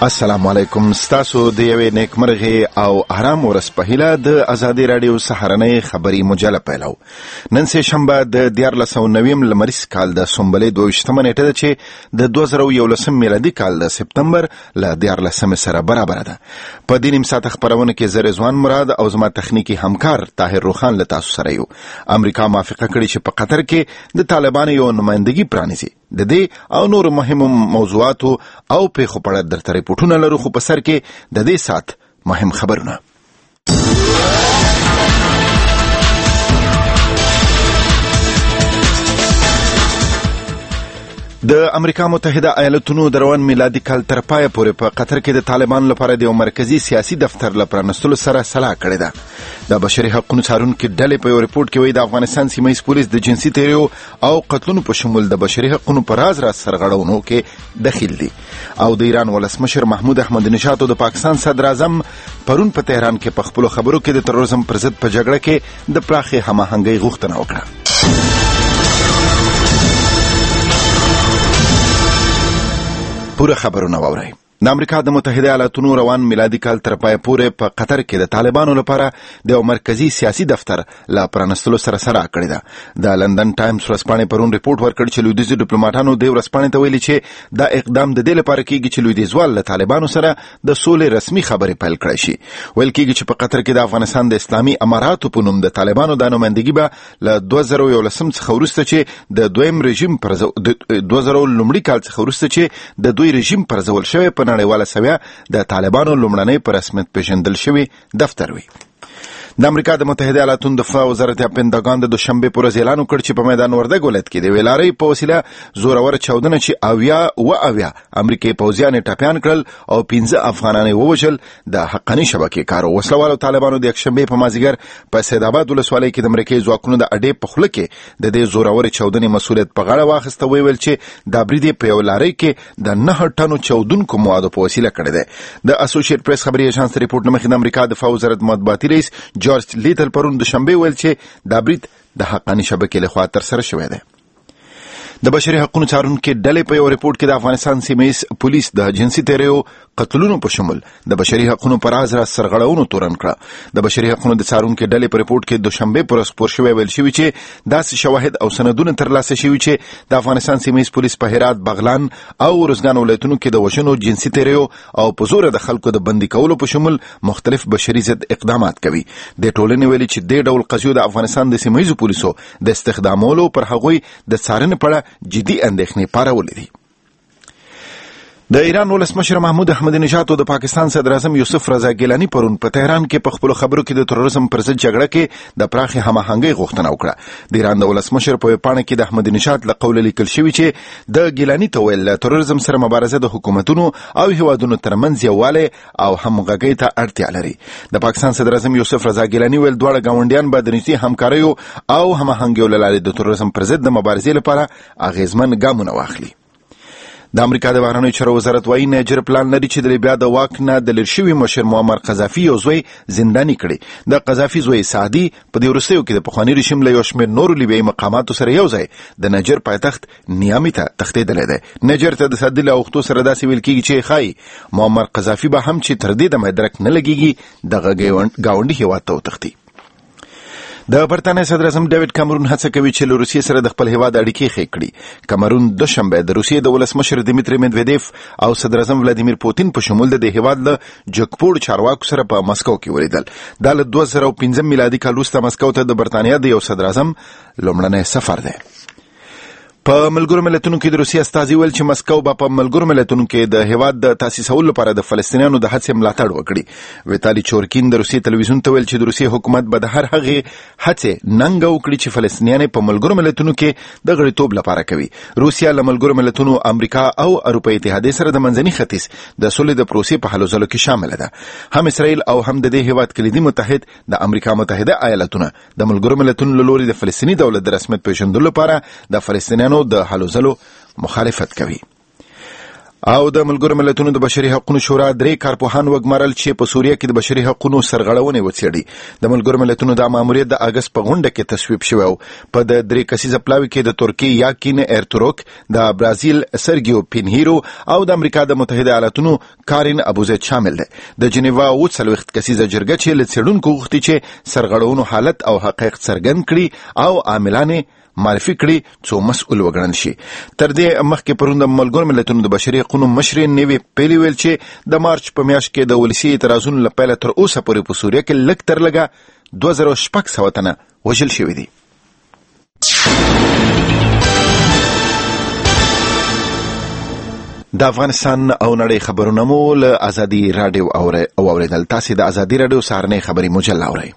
السلام علیکم. ستاسو د یوې نیکمرغې او آرام ورځ په هیله د ازادي راډیو سهارنۍ خبري مجله پیلو. نن سه شنبه د 1490 لمریز کال د سنبلې 22 نیټه ده چې د 2011 میلادي کال د سپتمبر ل 14 سره برابر ده. په دې نیم ساعت خبرونه کې زه رضوان مراد او زما تخنیکی همکار طاهر روخان له تاسو سره یو. امریکا موافقه کړې چې په قطر کې د طالبانو یو نمائندګي پرانیزي. د دې او نور مهم موضوعاتو او په خبره درته ریپورتونه لرو، خو په سر کې د دې سات مهم خبرونه. د امریکا متحده ایالاتونو د روان میلادي کال تر پایه پورې په قطر کې د طالبانو لپاره د یو مرکزی سیاسي دفتر لپاره سره سلا کړې ده. د بشري حقوقو څارونکو ډلې په یو ریپورت کې وایي د افغانستان سیمه پولیس د جنسي تیریو او قتلونو په شمول د بشري حقوقو پر راز سرغړونو کې دخیل دي. او د ایران ولسمشر محمود احمدی نژاد او د پاکستان صدر اعظم پرون په تهران کې په خپل خبرو کې د تروریزم پر ضد په جګړه کې د پراخې هماهنګۍ غوښتنه وکړه. پوره خبرونه واورئ. د امریکا د متحده ایالاتونو روان میلادي کال تر پای پورې په قطر کې د طالبانو لپاره د یو مرکزی سیاسي دفتر لا پرانستلو سره کړی ده. د لندن ټایمز ورځپاڼې پرون ریپورت ورکړ چې لویدیځ ډیپلوماټانو د ورځپاڼې ته ویلي چې دا اقدام د دې لپاره کېږي چې لویدیځوال له طالبانو سره د سولې رسمي خبرې پیل کړي شي. ویل کېږي چې په قطر کې د افغانستان د اسلامي اماراتو په نوم د طالبانو د نمائندګي به له 2011 څخه وروسته چې د دویم رژیم پر 2000 لومړي کال څخه وروسته چې د دوی رژیم پر ځول شوی په نړیواله سویا د طالبانو لومړنۍ په رسمیت پیژندل شوی دفتر وي. د امریکا د متحده ایالاتونو دفاع وزارت پنټاګان د دوشنبه پر ورځ اعلان وکړ چې په میدان وردګ ولایت کې د ویلارۍ په وسیله زورور چاودنه چې امریکایي پوځیان ټاپیان کړل او 15 افغانان ووژل. د حقانی شبکې کارو وسلوالو طالبانو د یکشنبه په مازیګر په سیدآباد ولسوالۍ کې د امریکایي ځواکونو د اډې په خوله کې د دې زورور چاودنې مسؤلیت په غاړه واخیسته. ویل چې د بریدي په ویلارۍ کې د 9 ټنو چاودونکو موادو په وسیله کړی دی. د اسوسییټ پریس خبري ایجنس ریپورت نه مخې د امریکا دفاع وزارت مطبوعاتي رئیس جورج لیتل پرون د شنبه ویل چې دا برید د حقانی شبکې لخوا تر سره شوی دی. د بشري حقوقو څارونکو ډلې په یو ریپورت کې د افغانستان سیمه پولیس د جنسي تیریو قتلونو په شمول د بشري حقوقو پر راز سرغړونو تورن کړه. د بشري حقوقو د څارونکو ډلې په ریپورت کې د شنبه پر ورځ خبر شوی ویل شوی چې داسې شواهد او سندونه ترلاسه شوي چې د افغانستان سیمه پولیس په هرات، بغلان او روزګان ولایتونو کې د وژنو، جنسي تیریو او په زور د خلکو د بندي کولو په شمول مختلف بشري ضد اقدامات کوي. د ټولنې ویلي چې د ډول قضیو د افغانستان د سیمه پولیسو د استخدامولو پر هغوی د څارنې په جدي اندېښنې پارولې دي. د ایران ولسمشر محمود احمدی نژاد او د پاکستان صدر اعظم یوسف رضا ګیلانی پرون په تهران کې په خپل خبرو کې د تروریزم پر ضد جګړه کې د پراخې هماهنګۍ غوښتنه وکړه. د ایران د ولسمشر په پاڼه کې د احمدی نژاد له قوله لیکل شوی چې د ګیلانی ته ویل تروریزم سره مبارزه د حکومتونو او هیوادونو ترمنځ یووالی او همغږۍ ته اړتیا لري. د پاکستان صدر اعظم یوسف رضا ګیلانی ویل دواړه ګاونډیان به د نږدې همکاریو او هماهنګۍ له لارې د تروریزم پر ضد د مبارزې لپاره اغیزمن ګامونه واخلي. د امریکا د بهرنیو چارو وزارت وايي نیجر پلان لري چې د لیبیا د واک نه د لیر شوي مشر معمر قذافي یو زوی زنداني کړي. د قذافي زوی سعدي په دې وروستیو کې د پخواني رژیم له یو شمېر نورو لیبیایي مقاماتو سره یو ځای د نیجر پایتخت نیامي ته تښتېدلی دی. نیجر ته د سعدي له اوښتو سره داسې ویل کېږي چې ښایي معمر قذافي به هم چې تر دې دمه درک نه لګېږي دغه ګاونډي هېواد ته وتښتي. د برتانیې صدر اعظم ډیوډ کامرون هڅه کوي چې له روسیې سره د خپل هیواد اړیکې ښې کړي. کامرون دوشنبه د روسیې د ولسمشر دمیتری مدویدیف او صدر اعظم ولادیمیر پوتین په شمول د هیواد له جګپوړ چارواکو سره په مسکو کې ولیدل. دا له 2015 میلادي کال وروسته مسکو ته د برتانیې د یو صدر اعظم لومړنی سفر دی. په ملګرو ملتونو کې د روسیې استازي ویل چې مسکو به په ملګرو ملتونو کې د هیواد د تاسیسولو لپاره د فلسطینیانو د هڅې ملاتړ وکړي. ویتالي چورکین د روسیې تلویزیون ته ویل چې د روسیې حکومت به د هر هغې هڅې ننګه وکړي چې فلسطینیان په ملګرو ملتونو کې د غړیتوب لپاره کوي. روسیا له ملګرو ملتونو، امریکا او اروپایي اتحادیې سره د منځني ختیځ د سولې د پروسې په هلو ځلو کې شامل ده. هم اسرائیل او هم د دې هیواد کلیدي متحد د امریکا متحده ایالاتونه د ملګرو ملتونو له لوري د فلسطیني دولت د رسمیت پیژندلو لپاره د فلسطینیانو د هلو ځلو مخالفت کوي. او د ملګرو ملتونو د بشري حقوقو شورا 3 کارپوهان وګمارل چې په سوریه کې د بشري حقوقو سرغړونې وڅېړي. د ملګرو ملتونو د ماموریت د اگست په غونډه کې تصویب شوی او په د 3 کسیزه پلاوي کې د ترکیې یاکین ایرتروک، د برازیل سرګیو پینهیرو او د امریکا د متحده ایالاتونو کارین ابوزید شامل دي. د جنیوا 40 کسیزه جرګه چې له څېړونکو غوښتي چې سرغړونو حالت او حقایق څرګند کړي او عاملان معرفي کړي څو مسؤل وګڼل شي. تر دې مخکې پرون د ملګرو ملتونو د بشري حقوقو مشرې نیوي پیلي ویل چې د مارچ په میاشت کې د ولسي اعتراضونو له پیله تر اوسه پورې په سوریه کې لږ تر لږه 2600 تنه وژل شوي دي. د افغانستان او نړۍ خبرونه مو له ازادي رادیو اوریدل. تاسو د ازادي رادیو سهارنۍ خبري مجله اورئ.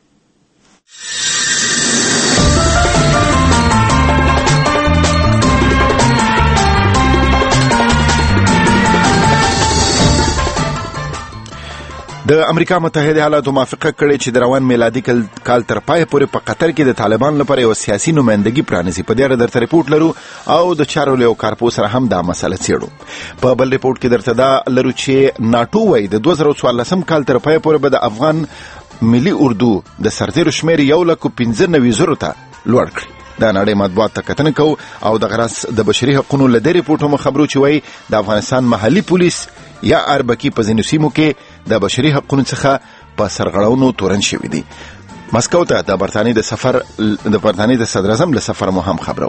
د امریکا متحده ایالاتو موافقه کړې چې د روان میلادي کال تر پای پورې په قطر کې د طالبان لپاره یو سیاسي نمائندګي پرانیزي. په دې اړه درته ریپورت لرو او د چارو له کارپو سره هم دا مسله څېړو. په بل ریپورت کې درته دا لرو چې ناتو وايي د 2014 کال تر پای پورې به د افغان ملي اردو د سرتیرو شمېر 1,95,000 ته لوړ کړي. د نړۍ مطبوعات ته کتنه کوو او د غرض د بشري حقوقو له دې ریپورټونو خبرو چې وايي د افغانستان محلي پولیس یا اربکی په ځینو سیمو کې د بشري حقوقو څخه په سرغړونو تورن شوي دي. مسکو ته د برتانیې د صدر اعظم له سفر مو هم خبرو.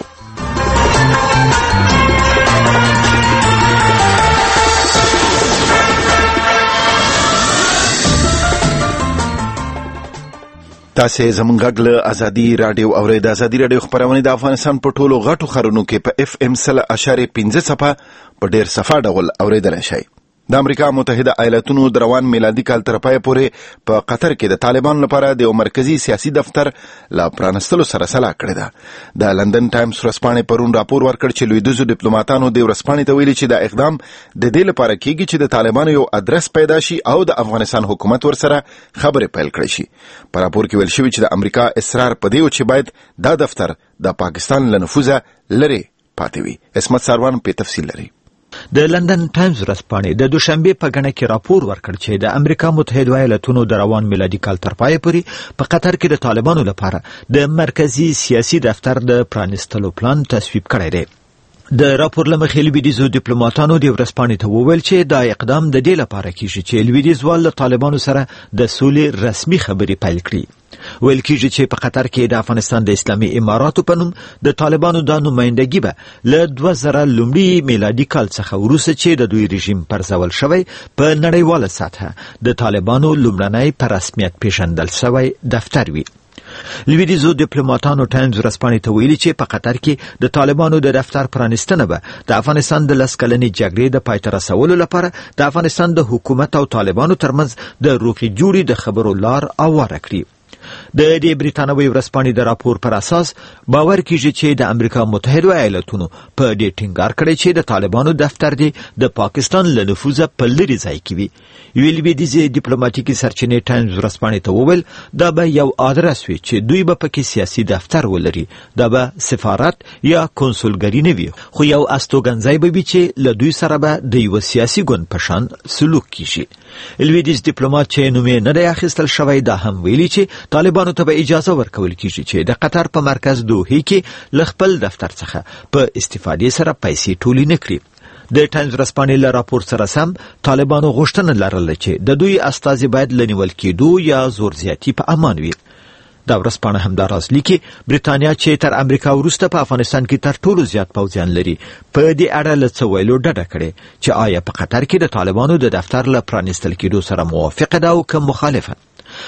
تاسو زمونږ غږ له ازادي رادیو اورئ. د ازادي رادیو خبرونه د افغانستان په ټولو غټو ښارونو کې په FM 100.5 صفه په ډیر صفه ډول اوریدل شي. د امریکا متحده ایالاتونو د روان میلادي کال تر پای پورې په قطر کې د طالبان لپاره د مرکزی سیاسي دفتر لا پرانستلو سره سلا کړې ده. د لندن ټایمز ورځپاڼې پرون راپور ورکړ چې لویدیځو ډیپلوماټانو د ورځپاڼې ته ویلي چې دا اقدام د دې لپاره کیږي چې د طالبانو یو ادرس پیدا شي او د افغانستان حکومت ورسره خبرې پیل کړي شي. په راپور کې ویل شوی چې د امریکا اصرار په دی چې باید دا دفتر د پاکستان له نفوذه لري پاتې وي. اسمت ساروان په تفصیل لري. د لندن ټایمز ورځپاڼې د دوشنبه په غڼه کې راپور ورکړ چې د امریکا متحده ایالاتونو د روان میلادي کال تر پای پورې په قطر کې د طالبانو لپاره د مرکزی سیاسي دفتر د پرانستلو پلان تصویب کړی دی. د راپور لمخې لویدیځو ډیپلوماټانو د ورځپاڼې ته وویل چې دا اقدام د دې لپاره کیږي چې لویدیځوال له طالبانو سره د سولې رسمي خبرې پیل کړي. ویل کیږي چې په قطر کې د افغانستان د اسلامي اماراتو په نوم د طالبانو د نمائندګي به له 2000 لومړي میلادي کال څخه وروسته چې د دوی رژیم پرځول شوی په نړیواله سطحه د طالبانو لومړنی په رسمیت پیژندل شوی دفتر وي. لویدیځو ډیپلوماټانو ټایمز ورځپاڼې ته ویلي چې په قطر کې د طالبانو د دفتر پرانستنه به د افغانستان د 10 کلنې جګړې د پای ته رسولو لپاره د افغانستان د حکومت او طالبانو ترمنځ د روغې جوړې د خبرو لار هواره کړي. د دې بریتانوي ورځپاڼې د راپور پر اساس باور کیږي چې د امریکا متحده ایالاتونو په دې ټینګار کړی چې د طالبانو دفتر دی د پاکستان له نفوذه په لرې ځای کې وي. یو لویدیځي ډیپلوماټیکي سرچینې ټایمز ورځپاڼې ته وویل دا به یو ادرس وي چې دوی به پکې سیاسي دفتر ولري. دا به سفارت یا کنسولګری نه وي خو یو استوګنځای به وي چې له دوی سره به د یو سیاسي ګوند په شان سلوک کیږي. لویدیځ ډیپلوماټ چې نوم یې نه دی اخیستل شوی دا هم ویلي چې طالبانو ته به اجازه ورکول کیږي چې د قطر په مرکز دوحې کې له خپل دفتر څخه په استفادې سره پیسې ټولې نه کړي. د ټایمز ورځپاڼې له راپور سره سم طالبانو غوښتنه لرله چې د دوی استازي باید له نیول کېدو یا زور زیاتي په امان وي. دا ورځپاڼه همداراز لیکي بریتانیا چې تر امریکا وروسته په افغانستان کې تر ټولو زیات پوځیان لري په دې اړه له څه ویلو ډډه کړې چې آیا په قطر کې د طالبانو د دفتر له پرانستل کېدو سره موافقه ده او که مخالفه.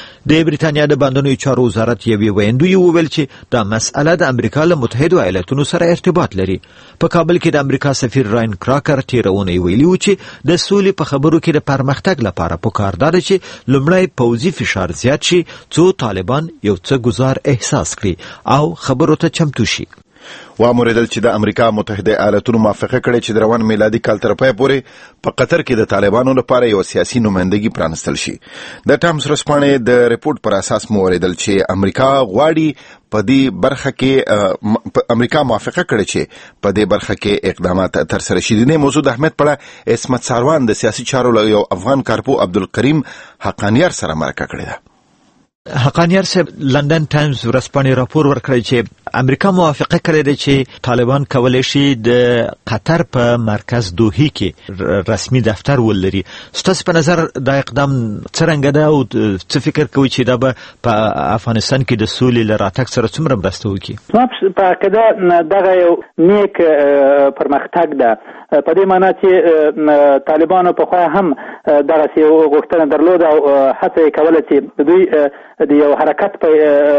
د بریتانیا د باندنوي چارو وزارت یوې ویندوی وویل چې دا مسأله د امریکا له متحده ایالاتونو سره ارتباط لري. په کابل کې د امریکا سفیر راین کراکر تیرونه ویلي و چې د سولې په خبرو کې د پرمختګ لپاره پکار ده چې لومړی پوځي فشار زیات شي څو طالبان یو څه گزار احساس کړي او خبرو ته چمتو شي. واموریدل چې د امریکا متحده ایالاتونو موافقه کړې چې د روان میلادي کال تر پایه پورې په قطر کې د طالبانو لپاره یو سیاسي نمائندګي پرانستل شي. د ټایمز ورځپاڼې د ریپورت پر اساس مو اوریدل چې امریکا غواړي په دې برخه کې امریکا موافقه کړې چې په دې برخه کې اقدامات ترسره شي. د موضوع د اهمیت په اړه عصمت ساروان د سیاسي چارو یو افغان کارپو عبدالکریم حقانیار سره مرکه کړې ده. حقانیار صاحب لندن ټایمز ورځپاڼې راپور ورکړی چې امریکا موافقه کړې ده چې طالبان کولی شي د قطر په مرکز دوحې کې رسمي دفتر ولري. ستاسو په نظر دا اقدام څرنګه ده او څه فکر کوئ چې دا به په افغانستان کې د سولې له راتګ سره څومره مرسته وکړي؟ زما په عقیده دغه یو نیک پرمختګ ده، په دې معنی چې طالبانو پخوا هم دغسې یو غوښتنه درلوده او هڅه یې کوله چې دوی د یو حرکت په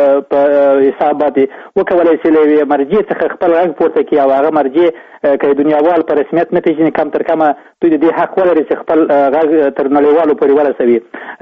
حساب باندې وکولای شي له یوې مرجع څخه خپل غږ پورته کړي او هغه مرجع که دنیاوال په رسمیت نه پېژني کم تر کمه دوی د دې حق ولري چې خپل غږ تر نړیوالو پورې ورسوي.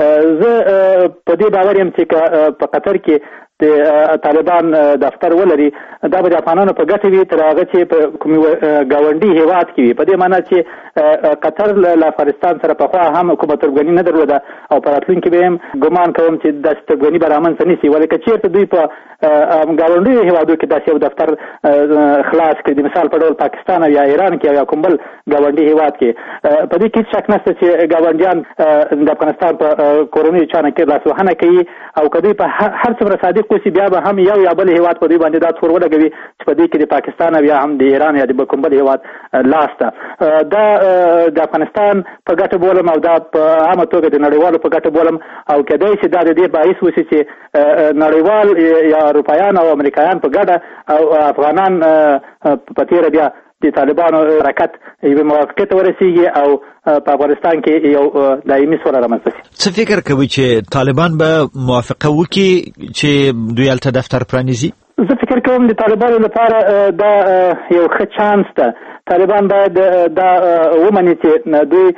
زه په دې باور یم چې په قطر کې د طالبان دفتر ولري دا به د افغانانو په ګټه وي تر هغه چې په کومې ګاونډي هېواد کې وي. په دې معنی چې قطر له افغانستان سره پخوا هم کومه تربګني نه درلوده او په راتلونکي به هم ګمان کوم چې داسې تربګني به رامنځته نه شي، ولې که چېرته دوی په ګاونډیو هېوادو کې داسې یو دفتر خلاص کړي، د مثال په ډول پاکستان او یا ایران کې او یا کوم بل ګاونډي هېواد کې، په دې کې هېڅ شک نشته چې ګاونډیان د افغانستان په کورنیو چانه کې لاسوهنه کوي او که دوی په هر څومره صادق اوسي بیا به هم یو یا بل هېواد په دوی باندې دا تور ولګوي چې په دې کې د پاکستان او یا هم د ایران یا د کوم بل هېواد لاس ده. دا د افغانستان په ګټه بولم او دا په عامه توګه د نړیوالو په ګټه بولم او کېدای شي دا د دې باعث وشي چې نړیوال یا اروپایان او امریکایان په ګډه او افغانان په تېره بیا د طالبانو حرکت یوې موافقې ته ورسېږي او په افغانستان کې یو دایمي سوله رامنځته شي. څه فکر کوئ چې طالبان به موافقه وکړي چې دوی هلته دفتر پرانیزي؟ زه فکر کوم د طالبانو لپاره دا یو ښه چانس ده. طالبان باید دا ومني چې دوی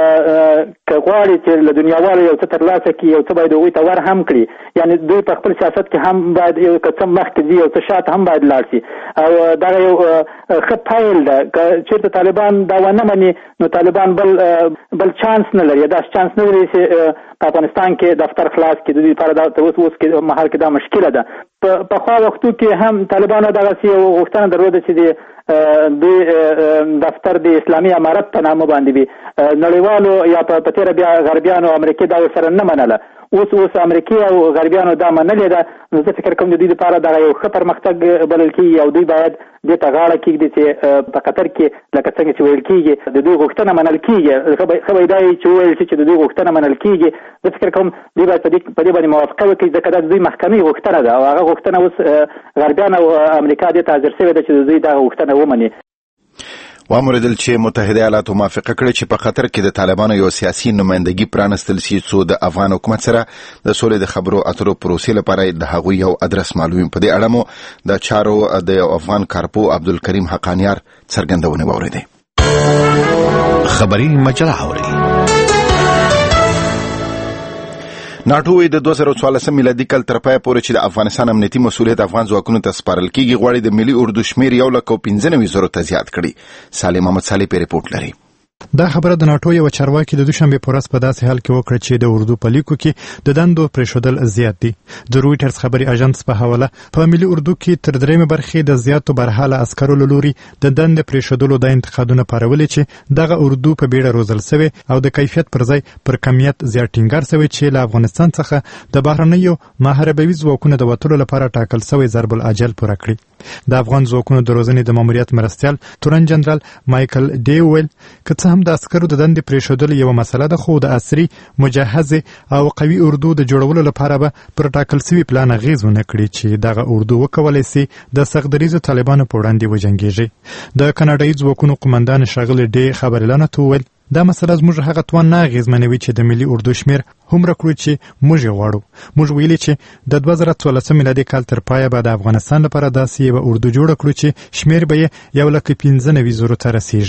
که غواړي چې له دنیاوالو یو څه ترلاسه کړي یو څه باید هغوی ته ور هم کړي، یعنې دوی په خپل سیاست کې هم باید یو که څه مخکې ځي یو څه شاته هم باید لاړ شي او دغه یو ښه پیل ده. که چېرته طالبان دا ونه مني نو طالبان بل چانس نه لري، داسې چانس نه لري چې په افغانستان کې دفتر خلاص کړي. د دوی لپاره دا اوس کې مهال کې دا مشکله ده. په خوا وختو کې هم طالبانو دغسې یو غوښتنه درلوده چې د دوی دفتر د اسلامي امارت په نامه باندې وي. نړیوالو یا په تېره بیا غربیانو امریکې دا ورسره نه منله، اوس امریکې او غربیانو دا منلې ده. نو زه فکر کوم د دوی لپاره دغه یو ښه پرمختګ بلل کېږي او دوی باید دې ته غاړه کېږدي چې په قطر کې لکه څنګه چې ویل کېږي د دوی غوښتنه منل کېږي. ښه به دا وي چې وویل شي چې د دوی غوښتنه منل کېږي. زه فکر کوم دوی باید په دې باندې موافقه وکړي ځکه دا د دوی محکمې غوښتنه ده او هغه غوښتنه اوس غربیان او امریکا دې ته حاضر شوې ده چې د دوی دغه غوښتنه ومني. واموریدل چې متحده ایالاتو موافقه کړې چې په قطر کې د طالبانو یو سیاسي نمائندګي پرانستل شي څو د افغان حکومت سره د سولې د خبرو اترو پروسې لپاره د هغوی یو ادرس معلوم. په دې اړه مو د چارو د افغان کارپو عبدالکریم حقانیار څرګندونه واوریده. خبري مجله اوري. ناټو د 2014 میلادي کال تر پایه پورې چې د افغانستان امنیتي مسؤلیت افغان ځواکونو ته سپارل کیږي غواړي د ملي اردو شمیر 195,000 ته زیات کړي. سالم محمد صالح په ریپورت لري. دا خبره د ناټو یو چارواکي د دوشنبه په ورځ په داسې حال کې وکړه چې د اردو په لیکو کې د دندو پرېښودل زیات دي. د رويټرز خبري اژانس په حواله په ملي اردو کې تر درېمه برخې د زیاتو برحاله عسکرو لوري د دند پرېښودلو د انتقادونه پارولې چې دغه اردو په بیړه روزل شوی او د کیفیت پر ځای پر کمیت زیات ټینګار شوی چې له افغانستان څخه د بهرنیو محاربوي ځواکونو د وټولو لپاره ټاکل شوی ضرب الاجل پوره کړی. د افغان ځواکونو د روزنې د ماموریت مرستیال تورن جنرال مایکل ډي ویل که څه هم د عسکرو د دندې پرېښودل یو مسله ده خو د عصري مجهز او قوي اردو د جوړولو لپاره به پر ټاکل شوي پلان اغېز ونه کړي چې دغه اردو وکولی سي د سختدریزو طالبانو په وړاندې وجنګېږي. د کاناډایي ځواکونو قومندان ښاغلي ډي خبریالانو ته وویل دا مسله زموږ هغه توان نه اغېزمنوي چې د ملي اردو شمیر هومره کړو چې موږ یې غواړو. موږ ویلي چې د 2014 میلادي کال تر پایه به د افغانستان لپاره داسې یوه اردو جوړه کړو چې شمیر به یې 195,000 ته رسیږي.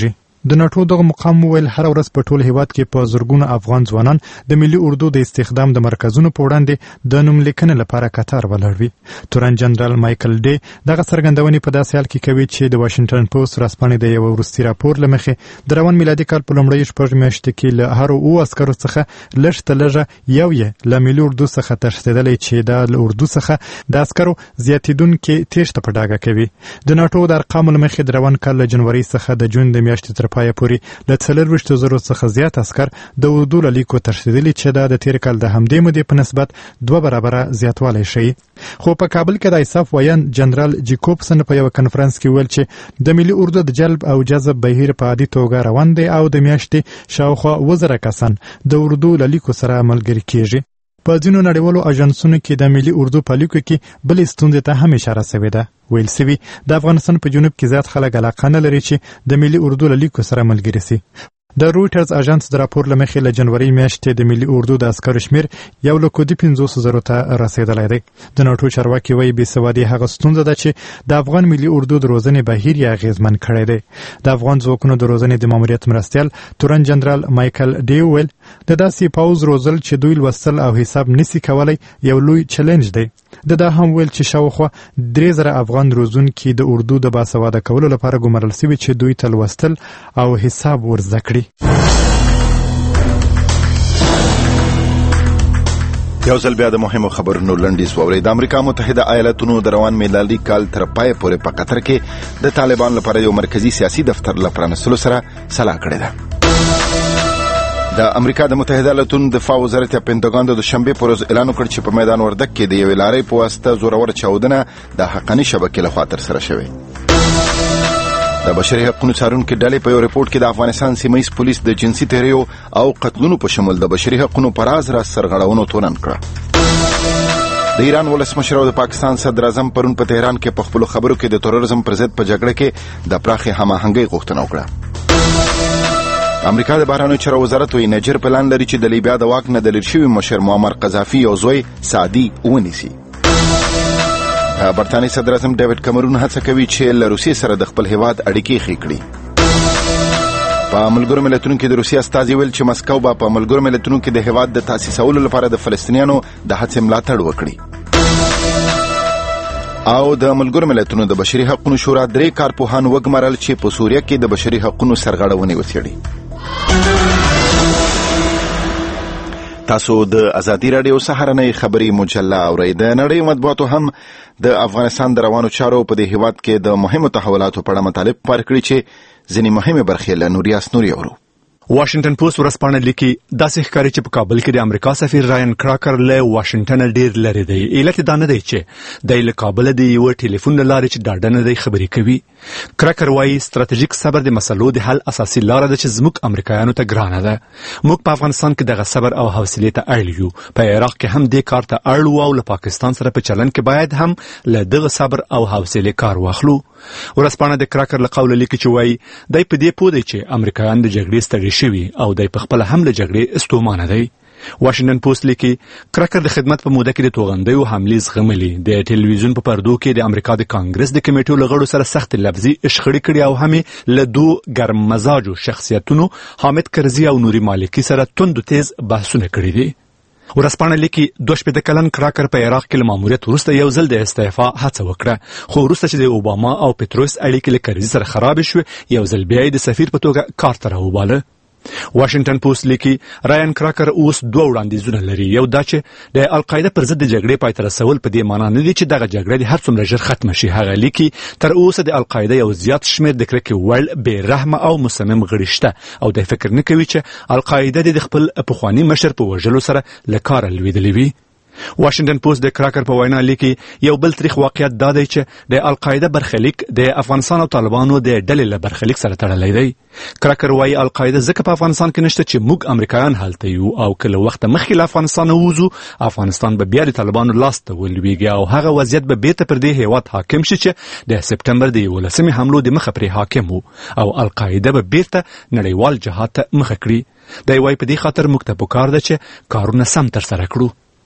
د ناتو دغه مقام ویل هر ورځ په ټول هیواد کې په زرګونه افغان ځوانان د ملي اردو د استخدام د مرکزونو په وړاندې د نوم لیکنې لپاره کتار ولاړ وي. تورن جنرال مایکل ډي دغه څرګندونې په داسې حال کې کوي چې د واشنگټن پوسټ ورځپاڼې د یو وروستي راپور له مخې د روان میلادي کال په لومړیو 6 میاشتو کې له هر 7 عسکرو څخه لږ تر لږه یو یې له ملي اردو څخه تښتېدلی چې د اردو څخه د عسکرو زیاتېدونکې تېښته په ډاګه کوي. د ناتو د ارقامو له مخې د روان کال له جنوري څخه د جون د میاشتې تر پایه پورې له 40,000 څخه زیات عسکر د اردو له لیکو تښتېدلي چې د تېر کال د همدې مودې په نسبت 2 برابره زیاتوالی ښیي. خو په کابل کې د ایساف ویان جنرال جیکوبسن په یو کنفرانس کې ویل چې د ملي اردو د جلب او جذب بهیر په عادي توګه روان دی او د میاشتې شاوخوا 2,000 کسان د اردو له لیکو سره ملګري کیږي. په ځینو نړیوالو اژانسونو کې د ملي اردو په لیکو کې بلې ستونزې ته هم اشاره شوې ده. ویل سوي د افغانستان په جنوب کې زیات خلک علاقه نه لري چې د ملي اردو له لیکو سره ملګري سي. د رویټرز اژانس د راپور له مخې له جنوري میاشتې د ملي اردو د عسکرو شمیر 1,50,000 ته رسیدلی دی. د ناتو چارواکي وایي بېسوادي هغه ستونزه ده چې د افغان ملي اردو د روزنې بهیر یې اغېزمن کړی دی. د افغان ځواکونو د روزنې د ماموریت مرستیال تورن جنرال مایکل ډي ویل د داسې پوځ روزل چې دوی لوستل او حساب نسی کولی یو لوی چیلنج دی. دا هم ویل چې شاوخوا 3,000 افغان روزونکي د اردو د باسواده کولو لپاره ګمارل شوي چې دوی ته لوستل او حساب ورزده کړي. یو ځل بیا د مهمو خبرونو لنډیز واورئ. د امریکا متحده ایالاتونو د روان میلادي کال تر پای پورې په قطر کې د طالبان لپاره یو مرکزی سیاسي دفتر له پرانستلو سره سلا کړې ده. د امریکا د متحده ایالاتونو دفاع وزارت پینټاګون د دوشنبه پر ورځ اعلان وکړ چې په میدان وردګ کې د یوې لارې په واسطه زورور چاودنه د حقاني شبکې لخوا ترسره شوې. د بشري حقوقو څارونکو ډلې په یو ریپورت کې د افغانستان سیمه ییز پولیس د جنسي تحریو او قتلونو په شمول د بشري حقوقو پر راز سرغړونو تورن کړه. د ایران ولسمشر او د پاکستان صدر اعظم پرون په تهران کې په خپل خبرو کې د تروریزم پر ضد په جګړه کې د پراخې هماهنګۍ غوښتنه وکړه. امریکا د بهرنیو چارو وزارت وایي نایجر پلان لري چې د لیبیا د واک نه د لرې شوي مشر معمر قذافي او زوی سعدي ونیسي. برطانیې صدر اعظم ډیوډ کامرون هڅه کوي چې له روسیې سره د خپل هیواد اړیکې ښې کړي. په ملګرو ملتونو کې د روسیې استازي ویل چې مسکو به په ملګرو ملتونو کې د هیواد د تاسیسولو لپاره د فلسطینیانو د هڅې ملاتړ وکړي. او د ملګرو ملتونو د بشري حقوقو شورا 3 کارپوهان وګمارل چې په سوریه کې د بشري حقوقو سرغړونې وڅېړي. تاسو د ازادي رادیو سهارنۍ خبري مجله اورئ. د نړۍ مطبوعاتو هم د افغانستان د روانو چارو په دې هیواد کې د مهمو تحولاتو په اړه مطالب خپاره کړي چې ځینې مهمه برخې له نوریاس نوري اورو. واشنگټن پوسټ ورځپاڼه لیکي داسې ښکاري چې په کابل کې د امریکا سفیر راین کراکر له واشنگټن ډیر لري دی. علت دا نه دی چې د کابل د یو ټلیفون لارې چې ډاډه نه دی خبرې کوي. کراکر وايي ستراتیژیک صبر د مسلو د حل اساسي لار ده چې زموږ امریکایانو ته ګرانه ده. موږ په افغانستان کې دغه صبر او حوصله ته اړ یو. په عراق کې هم دې کار ته اړ وو او له پاکستان سره په چلن کې باید هم له دغه صبر او حوصله کار واخلو. ورځپاڼه د کراکر له قوله لیکي چې وايي دای په دې پوه دی چې امریکایان د جګړې ستړي شوي او دای په خپل هم له جګړې استومانه دی. واشنگټن پوسټ لیکي کراکر د خدمت په موده کې د توغندیو حملې زغملي. د ټلویزیون په پردو کې د امریکا د کانګرس د کمیټو لغړو سره سخت لفظي شخړې کړي او هم له 2 ګرم مزاجو شخصیتونو حامد کرزي او نوري مالکی سره توند تیز بحثونه کړي دي. ورځپاڼه لیکي 22 کلن کراکر په عراق کې له ماموریت وروسته یو ځل د استعفا هڅه وکړه، خو وروسته چې د اوباما او پتروس اړیکې له کرزي سره خراب شوې یو ځل بیا د سفیر په توګه کار ته راوباله. واشنگټن پوسټ لیکي راین کراکر اوس 2 وړاندیزونه لري. یو دا چې د القاعده پر ضد د جګړې پای ته رسول په دې معنی نه دي چې دغه جګړه د هر څومره ژر ختم شي. هغه لیکي تر اوسه د القاعده یو زیات شمېر د کرکې وړ بې رحمه او مصمم غړي شته او د فکر نه کوي چې القاعده د خپل پخوانی مشر په وژلو سره له کاره لوېدلې وي. واشنگټن پوسټ د کراکر په وینا لیکي یو بل تاریخ واقعیت دا دی چې د القاعده برخلیک د افغانستان او طالبانو د ډلې له برخلیک سره تړلی دی. کراکر وايي القاعده ځکه په افغانستان کې نشته چې موږ امریکایان هلته یو او کله وخت مخکې له افغانستان ووزو افغانستان به بیا د طالبانو لاس ته ولویږي او هغه وضعیت به بیرته پر دې هیواد حاکم شي چې د سپتمبر د 11 حملو د مخه پرې حاکم وو او القاعده به بیرته نړیوال جهاد ته مخه کړي. دا وايي په دې خاطر موږ ته پکار ده چې کارونه سم تر سره کړو.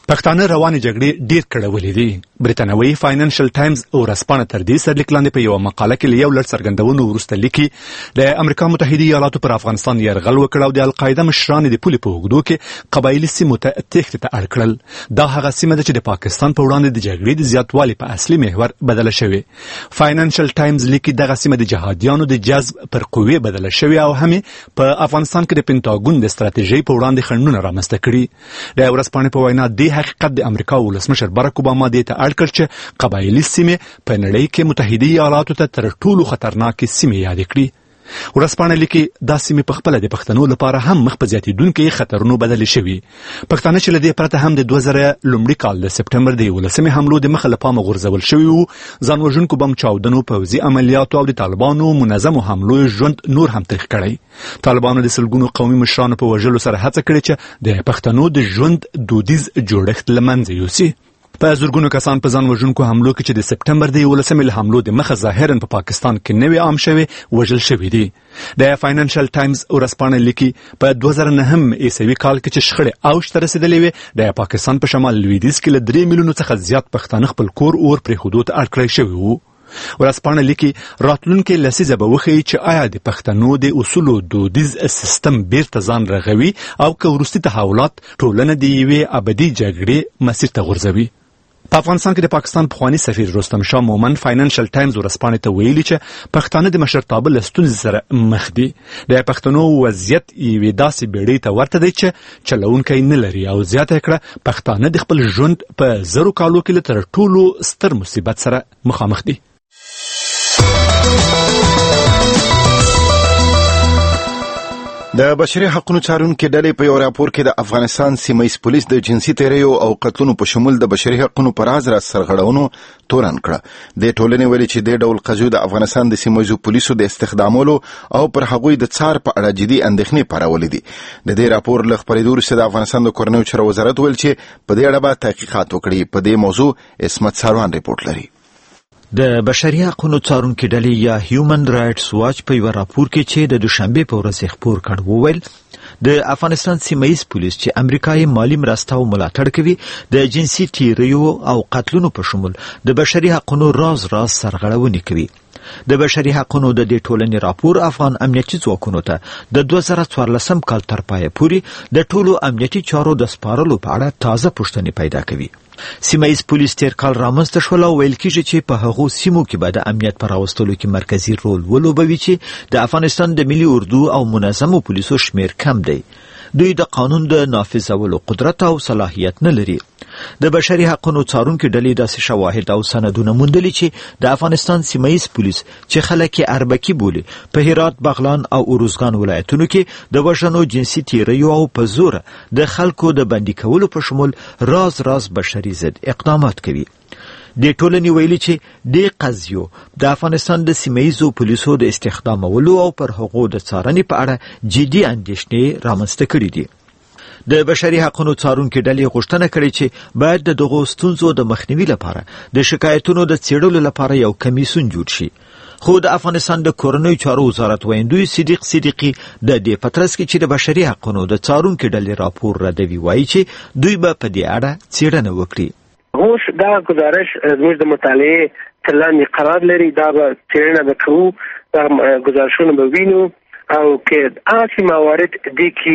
پښتانه روانې جګړې ډیر کړولې دي. بریتانوي فاینانشل ټایمز ورځپاڼه تر دې سرلیک لاندې په یو مقاله کې یو لړ څرګندونو وروسته لیکي د امریکا متحده ایالاتو پر افغانستان یرغل وکړ او د القاعده مشران د پولې په اوږدو کې قبایلي سیمو ته تېښتې ته اړ کړل. دا هغه سیمه ده چې د پاکستان په وړاندې د جګړې د زیاتوالي په اصلي محور بدله شوې. فاینانشل ټایمز لیکي دغه سیمه د جهادیانو د جذب پر قوې بدله شوې او هم په افغانستان کې د پینټاګون د ستراتیژۍ په وړاندې خنډونه رامنځته کړي. د ورځپاڼې په وینا د حقیقت د امریکا ولسمشر باراک اوباما دې ته اړ کړ چې قبایلي سیمې په نړۍ کې متحده ایالاتو ته تر ټولو خطرناکې سیمې یادې کړي. ورځپاڼه لیکي دا سیمې په خپله د پښتنو لپاره هم مخ په زیاتېدونکي خطرونو بدلې شوي. پښتانه چې له دې پرته هم د 2000 لومړي کال د سپټمبر د 11مې حملو د مخه له پامه غورځول شوي وو. ځان وژونکو بم چاودنو، پوځي عملیاتو او د طالبانو منظمو حملو ژوند نور هم تریخ کړی. طالبانو د سلګونو قومي مشرانو په وژلو سره هڅه کړې چې د پښتنو د ژوند دودیز جوړښت له منځه یوسي. په زرګونو کسان په ځان وژونکو حملو کې چې د سپټمبر د 11مې له حملو د مخه ظاهرا په پاکستان کې نوې عام شوي وژل شوي دي. د فاینانشل ټایمز ورځپاڼه لیکي په 2009 عیسوي کال کې چې شخړې اوج ته رسېدلې وې، د پاکستان په شمال لویدیځ کې له 3 میلیونو څخه زیات پښتانه خپل کور اور پرېښودو ته اړ کړی شوي وو. ورځپاڼه لیکي راتلونکي لسیزه به وښیي چې آیا د پښتنو د اصولو دودیز سیستم بیرته ځان رغوي او که وروستي تحولات ټولنه د یوې ابدي جګړې مسیر ته غورځوي. په افغانستان کې د پاکستان پخوانی سفیر رستم شاه مومن فاینانشل ټایمز ورځپاڼې ته ویلي چې پښتانه د مشرتابه له ستونزې سره مخ دي. د پښتنو وضعیت یوې داسې بیړۍ ته ورته دی چې چلونکی نه لري او زیاته کړه پښتانه د خپل ژوند په 1000 کالو کې له تر ټولو ستر مصیبت سره مخامخ دي. د بشري حقوقو څارونکو ډلې په یو راپور کې د افغانستان سیمه‌ییز پولیس د جنسي تیریو او قتلونو په شمول د بشري حقوقو پر راز سرغړونو تورن کړه. د ټولنې ویلي چې د ډول قضیو د افغانستان د سیمه‌ییز پولیسو د استخدامولو او پر هغوی د څار په اړه جدي اندېښنې پارولې دي. د دې راپور له خپرېدو وروسته د افغانستان د کورنیو چارو وزارت ویل چې په دې اړه به تحقیقات وکړي. په دې موضوع عصمت ساروان ریپورت لري. د بشري حقوقو څارونکو ډلې یا هیومن رائټس واچ په یو راپور کې چې د دوشنبه په ورځ خپور کړ وویل د افغانستان سیمه‌ییز پولیس چې امریکایي مالی مرسته او ملاتړ کوي د جنسي تیریو او قتلونو په شمول د بشري حقوقو راز سرغړونې کوي. د بشري حقوقو د دې ټولنې راپور افغان امنیتي ځواکونو ته د 2014 کال تر پایه پورې د ټولو امنیتي چارو د سپارلو په اړه تازه پوښتنې پیدا کوي. سیمه‌ییز پولیس تیر کال رامنځته شول او ویل کېږي چې په هغو سیمو کې به د امنیت پر راوستلو کې مرکزي رول ولوبوي چې د افغانستان د ملي اردو او منظمو پولیسو شمیر کم دی. دوی د قانون د نافذولو قدرت او صلاحیت نه لري. د بشري حقوقو څارونکو ډلې داسې شواهد او سندونه موندلي چې د افغانستان سیمه‌ییز پولیس چې خلک یې اربکي بولي په هرات، بغلان او اروزګان ولایتونو کې د وژنو، جنسي تیریو او په زور د خلکو د بندي کولو په شمول راز بشري ضد اقدامات کوي. د ټولنې ویلي چې د قضیو د افغانستان د سیمه‌ییزو پولیسو د استخدامولو او پر هغو د څارنې په اړه جدي اندېښنې رامنځته کړي دي. د بشري حقوقو څارونکو ډلې غوښتنه کړې چې باید د دغو ستونزو د مخنیوي لپاره د شکایتونو د څېړلو لپاره یو کمیسیون جوړ شي. خو د افغانستان د کورنیو چارو وزارت ویاندوی صدیق صدیقی د دې پترس کې چې د بشري حقوقو د څارونکو ډلې راپور ردوي وایي چې دوی به په دې اړه څېړنه وکړي. اوس دا گزارش زموږ د مطالعې تر لاندې قرار لري. دا به څېړنه به کوو، دا گزارشونه به وینو او که هغه موارد دي کې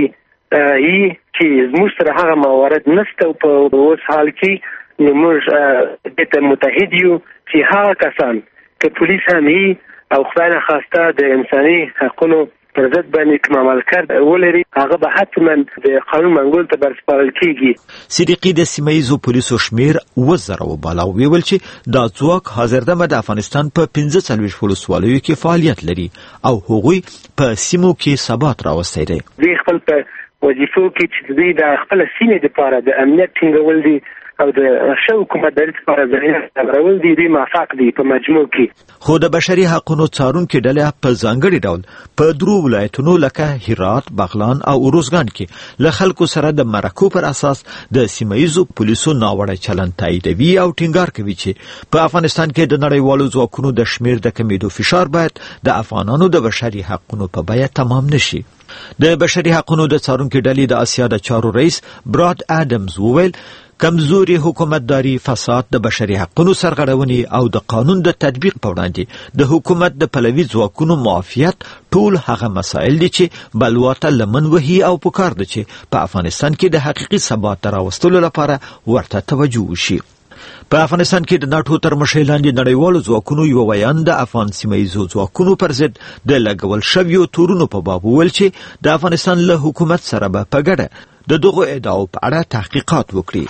چې زموږ سره هغه موارد نشته په اوس حال کې، نو موږ دې متحد یو چې هغه کسان که پولیس هم او خدای نخواسته د انساني حقوقو پر ضد باندې کوم عمل کرد ولري، هغه به حتما د قانون منګول ته برسپارل کیږي. صدیقی د سیمه‌ییزو پولیسو شمیر 1000 وباله او ویل چې دا ځواک حاضردمه د افغانستان په 45 ولسوالیو کې فعالیت لري او هغوی په سیمو کې ثبات راوستی دی. دوی خپل په وظیفو کې چې دوی د خپل سیمې لپاره د امنیت ټینګول دي او د شاو حکومت د لپاره ځینې برابرول دي موافق دي په مجموع کې. خو د بشري حقوقو څارونکو ډلې په ځانګړي ډول په درو ولایتونو لکه هرات، بغلان او اروزګان کې له خلکو سره د مرکو پر اساس د سیمه‌ییزو پولیسو ناوړه چلند تاییدوي او ټینګار کوي چې په افغانستان کې د نړیوالو ځواکونو د شمیر د کمیدو فشار باید د افغانانو د بشري حقوقو په بیه تمام نشي. د بشري حقوقو د څارونکو ډلې د آسیا د چارو رئیس براد اډمز وویل کمزوري حکومتداري، فساد، د بشري حقوقو سرغړونې او د قانون د تطبیق په وړاندې د حکومت د پلوي ځواکونو معافیت ټول هغه مسایل دي چې بلوا ته لمن وهي او پکار دي چې په افغانستان کې د حقیقي ثبات راوستلو لپاره ورته توجه وشي. په افغانستان کې د ناټو تر مشرۍ لاندې نړیوالو ځواکونو یو ویان د افغان سیمه‌ییزو ځواکونو پر ضد د لګول شویو تورونو په باب وویل چې د افغانستان له حکومت سره به په ګډه د دغو ادعاو په اړه تحقیقات وکړي.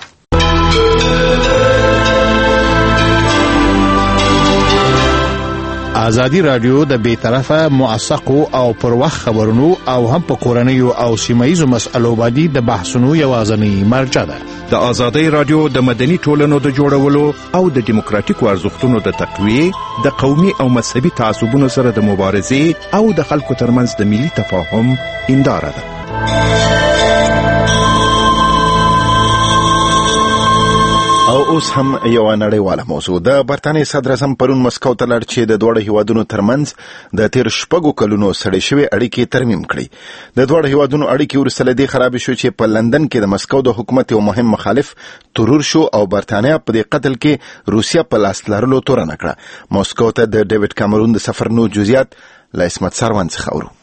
ازادي رادیو د بیطرفه موثقو او پر وخت خبرونو او هم په کورنیو او سیمه‌ییزو مسألو باندې د بحثونو یوازینی مرجع ده. د ازادي رادیو د مدني ټولنو د جوړولو او د دیموکراتیکو ارزښتونو د تقویه، د قومي او مذهبي تعصبونو سره د مبارزې او د خلکو ترمنځ د ملي تفاهم هنداره ده. او اوس هم یو نړیواله موضوع. د برتانیې صدر اعظم پرون مسکو ته لاړ چې د دوه هیوادونو ترمنځ د تیر شپږو کلونو سړې شوې اړیکې ترمیم کړي. د دوه هیوادونو اړیکې وروسته له دې خراب شو چې په لندن کې د مسکو د حکومت یو مهم مخالف ترور شو او برتانیه په دې قتل کې روسیا په لاس لرلو تورنه کړه. مسکو ته د ډیوډ کامرون د سفر نو جزئیات له اسمت سروان څخه اورو.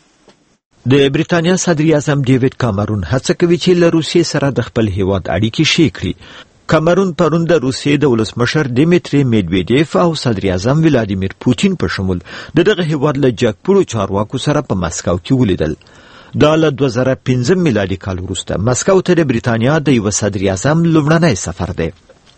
د بریتانیا صدر اعظم ډیوډ کامرون هڅه کوي چې له روسیې سره د خپل هیواد اړیکې ښې کړي. کامرون پرون د روسیې د ولسمشر دیمیتری میدویدیف او صدر اعظم ولادیمیر پوتین په شمول دغه هیواد له جګپوړو چارواکو سره په مسکو کې ولیدل. دا له 2015 میلادي کال وروسته مسکو ته د بریتانیا د یو صدر اعظم لومړنی سفر دی.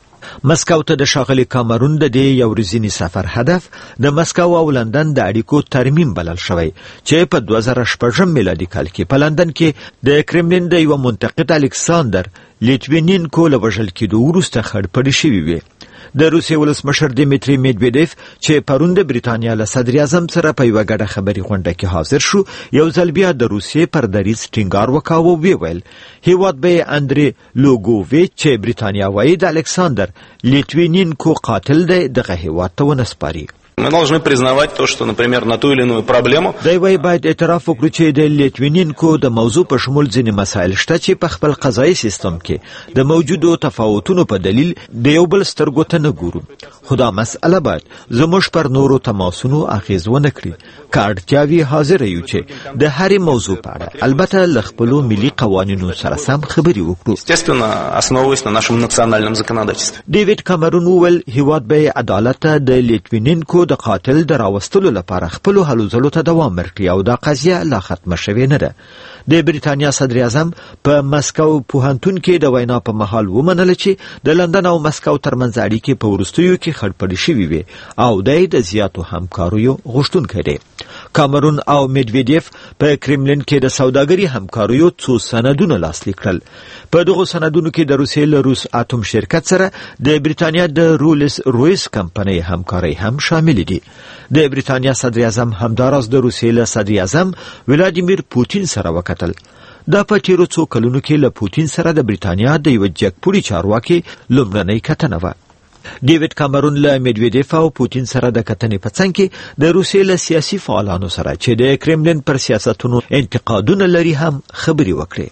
مسکو ته د ښاغلي کامرون د دې یو ورځني سفر هدف د مسکو او لندن د اړیکو ترمیم بلل شوی چې په 2016 میلادي کال کې په لندن کې د کرملین د یو منتقد الکساندر لیټوینینکو له وژل کېدو وروسته خړپړې شوې وې. د روسیې ولسمشر دیمیتری میدویدیف چې پرون د بریتانیا له صدر اعظم سره په یوه ګډه خبري غونډه کې حاضر شو، یو ځل بیا د روسیې پر دریځ ټینګار وکاوه او ویل هیواد به اندری لوګوویچ چې بریتانیا وایي د الکساندر لیټوینینکو قاتل دی دغه هیواد ته ونسپاري. Мы должны признавать то, что, например, на ту или иную проблему... دی وایي باید اعتراف وکړو چې د لیټوینینکو د موضوع په شمول ځینې مسایل شته چې په خپل قضایي سیستم کې د موجودو تفاوتونو په دلیل د یو بل سترګو ته نه ګورو. خو دا مسئله باید زموږ پر نورو تماسونو اغیز ونه کړي. که اړتیا وي حاضر یو چې د هرې موضوع په اړه البته له خپلو ملي قوانینو سره سم خبرې وکړو. Естественно, основываясь на нашем национальном законодательстве. ډیوډ کامرون وویل هیواد به عدالت د لیټوینینکو د قاتل د راوستلو لپاره خپل هلو ځلو ته دوام ورکړي او دا قضیه لا ختمه شوې نه ده. د بریتانیا صدر اعظم په مسکو پوهنتون کې د وینا په مهال ومنل چې د لندن او مسکو ترمنځ اړیکې په وروستیو کې خړپړې شوې وې او د زیاتو همکاریو غوښتونکی دی. کامرون او میدویدیف په کرملین کې د سوداګري همکاریو څو سندونه لاسلیک کړل. په دغه سندونو کې د روسیې له روس اتوم شرکت سره د بریتانیا د رولز رویس کمپنۍ همکاري هم شامل دي. د بریتانیا صدر اعظم همداراز د روسیې له صدر اعظم ولادیمیر پوتین سره وکتل. دا په تیرو څو کلونو کې له پوتین سره د بریتانیا د یو جګپوړي چارواکي لومړنۍ کتنه وه. ډیوډ کامرون له میدویدیف او پوتین سره د کتنې په څنګ کې د روسیې له سیاسي فعالانو سره چې د کرملین پر سیاستونو انتقادونه لري هم خبرې وکړي.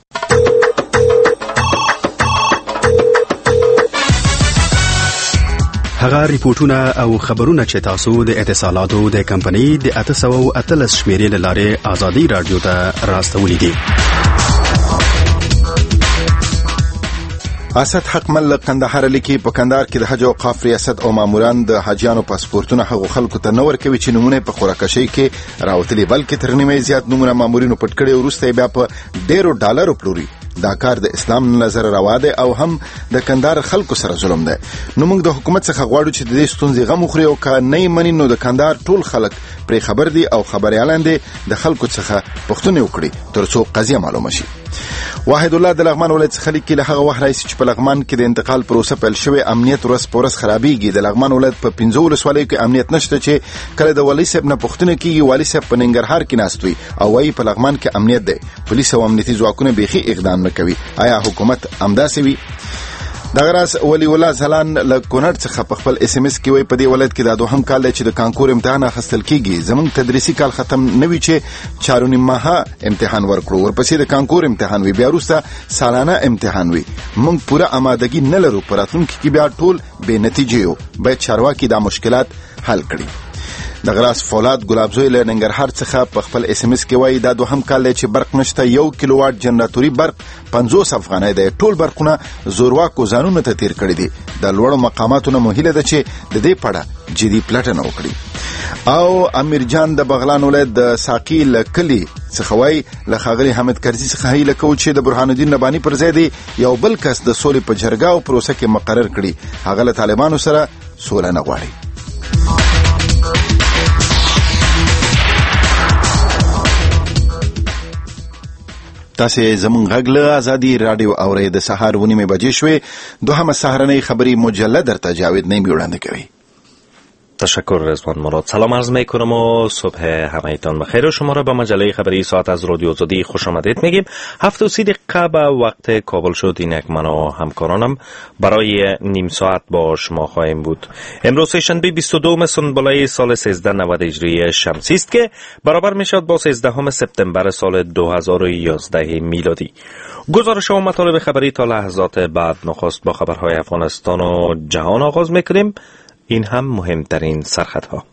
هغه ریپورتونه او خبرونه چې تاسو د اتصالاتو د کمپنۍ د 813 شمیرې له لارې ازادي رادیو ته راستولي دي. اسد حقمل له قندهار لیکي په کندهار کې د حج او اوقاف ریاست او ماموران د حاجیانو پاسپورتونه هغو خلکو ته نه ورکوي چې نمونه په خوراکشي کې راوتلي، بلکې تر نیمه زیات نمونه مامورینو پټ کړي او وروسته بیا په ډیرو ډالرو پلوري. دا کار د اسلام نظر روا دی او هم د کندهار خلکو سره ظلم دی. نو موږ د حکومت څخه غواړو چې د دې ستونزې غم وخوري او که نه یې مني نو د کندهار ټول خلک پرې خبر دي او خبریالان دي د خلکو څخه پوښتنې وکړي تر څو قضیه معلومه شي. واحد الله د لغمان ولایت څخه لیکي له هغه وخت راځي چې په لغمان کې د انتقال پروسه پیل شوې، امنیت ورځ په ورځ خرابېږي. د لغمان ولایت په 15 ولسوالیو کې امنیت نشته چې کله د والي صاحب نه پوښتنه کیږي والي صاحب په ننګرهار کې ناست وي او وايي په لغمان کې امنیت دی. پولیس او امنیتي ځواکونه بیخي اقدام نه کوي. آیا حکومت همداسې وي؟ دغه راس ولی الله زلان له کونړ څخه په خپل اس ام اس کې وی په دې ولایت کې د دوهم کال چې د کانکور امتحان اخیستل کیږي زمونږ تدریسي کال ختم نوي چې 4 ماهه امتحان ورکړو ورپسې د کانکور امتحان وی بیا وروسته سالانه امتحان وی موږ پوره آمادګي نه لرو پراتونکو کې بیا ټول به نتیجه یو باید چارواکي دا مشکلات حل کړي. د غراس فولاد ګلابزوی له ننګرهار څخه په خپل اس ام اس کې وایي دا دوهم کال چې برق نشته 1 کیلو واټ جنراتوري برق 50 افغانۍ دی ټول برقونه زورواکو ځانونه ته تیر کړی دي د لوړو مقاماتونو مهیله ده چې د دې پړه جدي پلټنه وکړي. او امیر جان د بغلان ولایت د ساقي لکلی څخه وایي له خاغلی حمید کرزي څخه هیله کوي چې د برهان الدین رباني پر ځای دی یو بل کس د سولې په جرګه او پروسه کې مقرر کړي هغه له طالبانو سره سوله نه غواړي. تاسو زمون غږ له ازادي رادیو اورئ د سهار 9 بجې شوې دوهمه سهارنۍ خبری مجله در تجاوید نمی وړاندې کوي. تشکر رضوان مراد. سلام عرض میکنم و صبح همایتان بخیر و شما را به مجله خبری ساعت از رادیو آزادی خوش آمدید میگیم. 7:30 دقیقه به وقت کابل شد. اینک من و همکارانم برای نیم ساعت با شما خواهیم بود. امروز شنبه 22 سنبله سال 1390 هجری شمسی است که برابر میشد با 13 سپتامبر سال 2011 میلادی. گزارش و مطالب خبری تا لحظات بعد نخست با خبرهای افغانستان و جهان آغاز میکنیم. این هم مهمترین سرخطها.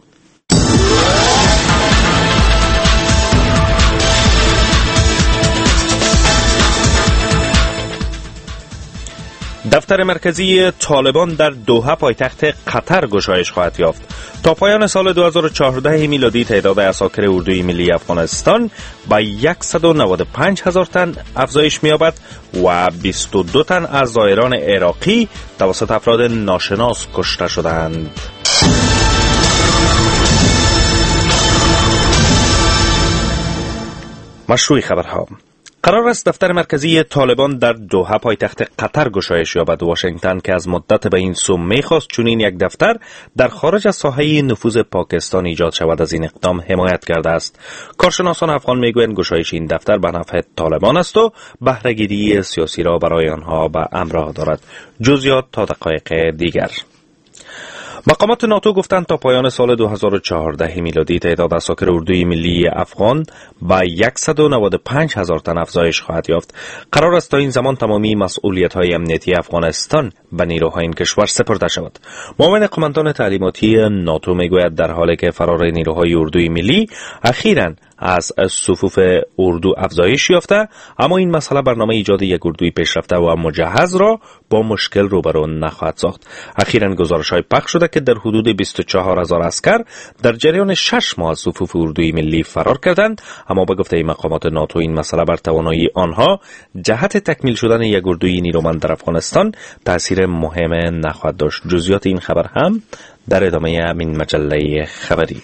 دفتر مرکزی طالبان در دوحه پایتخت قطر گشایش خواهد یافت. تا پایان سال 2014 میلادی تعداد عساکر اردوی ملی افغانستان به 195,000 تن افزایش می‌یابد و 22 تن از زائران عراقی توسط افراد ناشناس کشته شدند. مشروع خبرها. قرار است دفتر مرکزی طالبان در دوحه پایتخت قطر گشایش یابد. واشنگتن که از مدت به این سو می‌خواست چنین یک دفتر در خارج از ساحه نفوذ پاکستان ایجاد شود از این اقدام حمایت کرده است. کارشناسان افغان میگویند گشایش این دفتر به نفع طالبان است و بهره‌گیری سیاسی را برای آنها به همراه دارد. جزئیات تا دقایق دیگر. مقامات ناتو گفتند تا پایان سال 2014 میلادی تعداد عساکر اردوی ملی افغان به 195,000 تن افزایش خواهد یافت. قرار است تا این زمان تمامی مسئولیت‌های امنیتی افغانستان به نیروهای این کشور سپرده شود. معاون قماندان تعلیماتی ناتو میگوید در حالی که فرار نیروهای اردوی ملی اخیراً از صفوف اردو افزایش یافته، اما این مسئله برنامه ایجاد یک اردوی پیشرفته و مجهز را با مشکل روبرو نخواهد ساخت. اخیراً گزارش‌های پخش شده که در حدود 24,000 عسکر در جریان 6 ماه از صفوف اردوی ملی فرار کردند، اما به گفته مقامات ناتو این مسئله بر توانایی آنها جهت تکمیل شدن یک اردوی نیرومند در افغانستان تأثیر مهم نخواهد داشت. جزئیات این خبر هم در ادامه همین مجله خبری.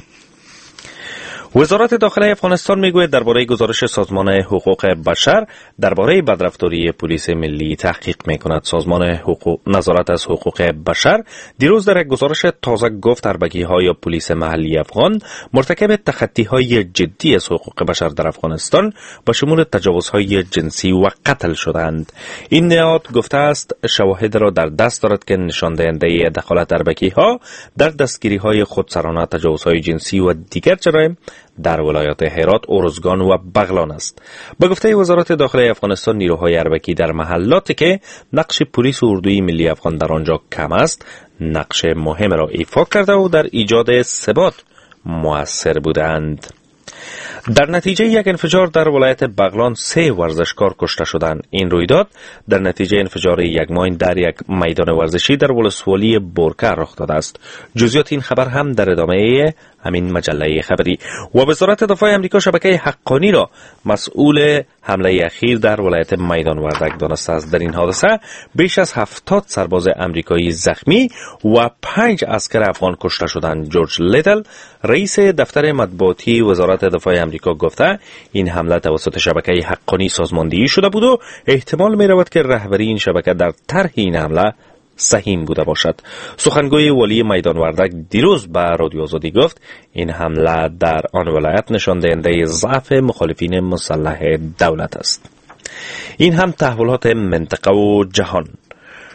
وزارت داخلی افغانستان میگوید درباره گزارش سازمان حقوق بشر درباره بدرفتاری پلیس ملی تحقیق میکند. سازمان نظارت از حقوق بشر دیروز در یک گزارش تازه گفت اربگی‌های پلیس محلی افغان مرتکب تخطی‌های جدی از حقوق بشر در افغانستان با شمول تجاوزهای جنسی و قتل شدند. این نهاد گفته است شواهد را در دست دارد که نشان دهنده دخالت اربگی‌ها در دستگیری‌های خودسرانه، تجاوزهای جنسی و دیگر جرایم در ولایات هرات، ارزگان و بغلان است. به گفته وزارت داخلی افغانستان نیروهای اربکی در محلاتی که نقش پلیس و اردوی ملی افغان در آنجا کم است نقش مهم را ایفا کرده و در ایجاد ثبات مؤثر بودند. در نتیجه یک انفجار در ولایت بغلان 3 ورزشکار کشته شدند. این رویداد در نتیجه انفجار یک ماین در یک میدان ورزشی در ولسوالی بورکه رخ داده است. جزئیات این خبر هم در ادامه همین مجله خبری. و وزارت دفاع آمریکا شبکه حقانی را مسئول حمله اخیر در ولایت میدان وردک دانسته است. در این حادثه بیش از 70 سرباز آمریکایی زخمی و 5 عسکر افغان کشته شدند. جورج لیدل رئیس دفتر مطبوعاتی وزارت دفاع آمریکا گفته این حمله توسط شبکه حقانی سازماندهی شده بود و احتمال می رود که رهبری این شبکه در طرح این حمله سهیم بوده باشد. سخنگوی والی میدان وردک دیروز به رادیو آزادی گفت این حمله در آن ولایت نشان دهنده ضعف مخالفین مسلح دولت است. این هم تحولات منطقه و جهان.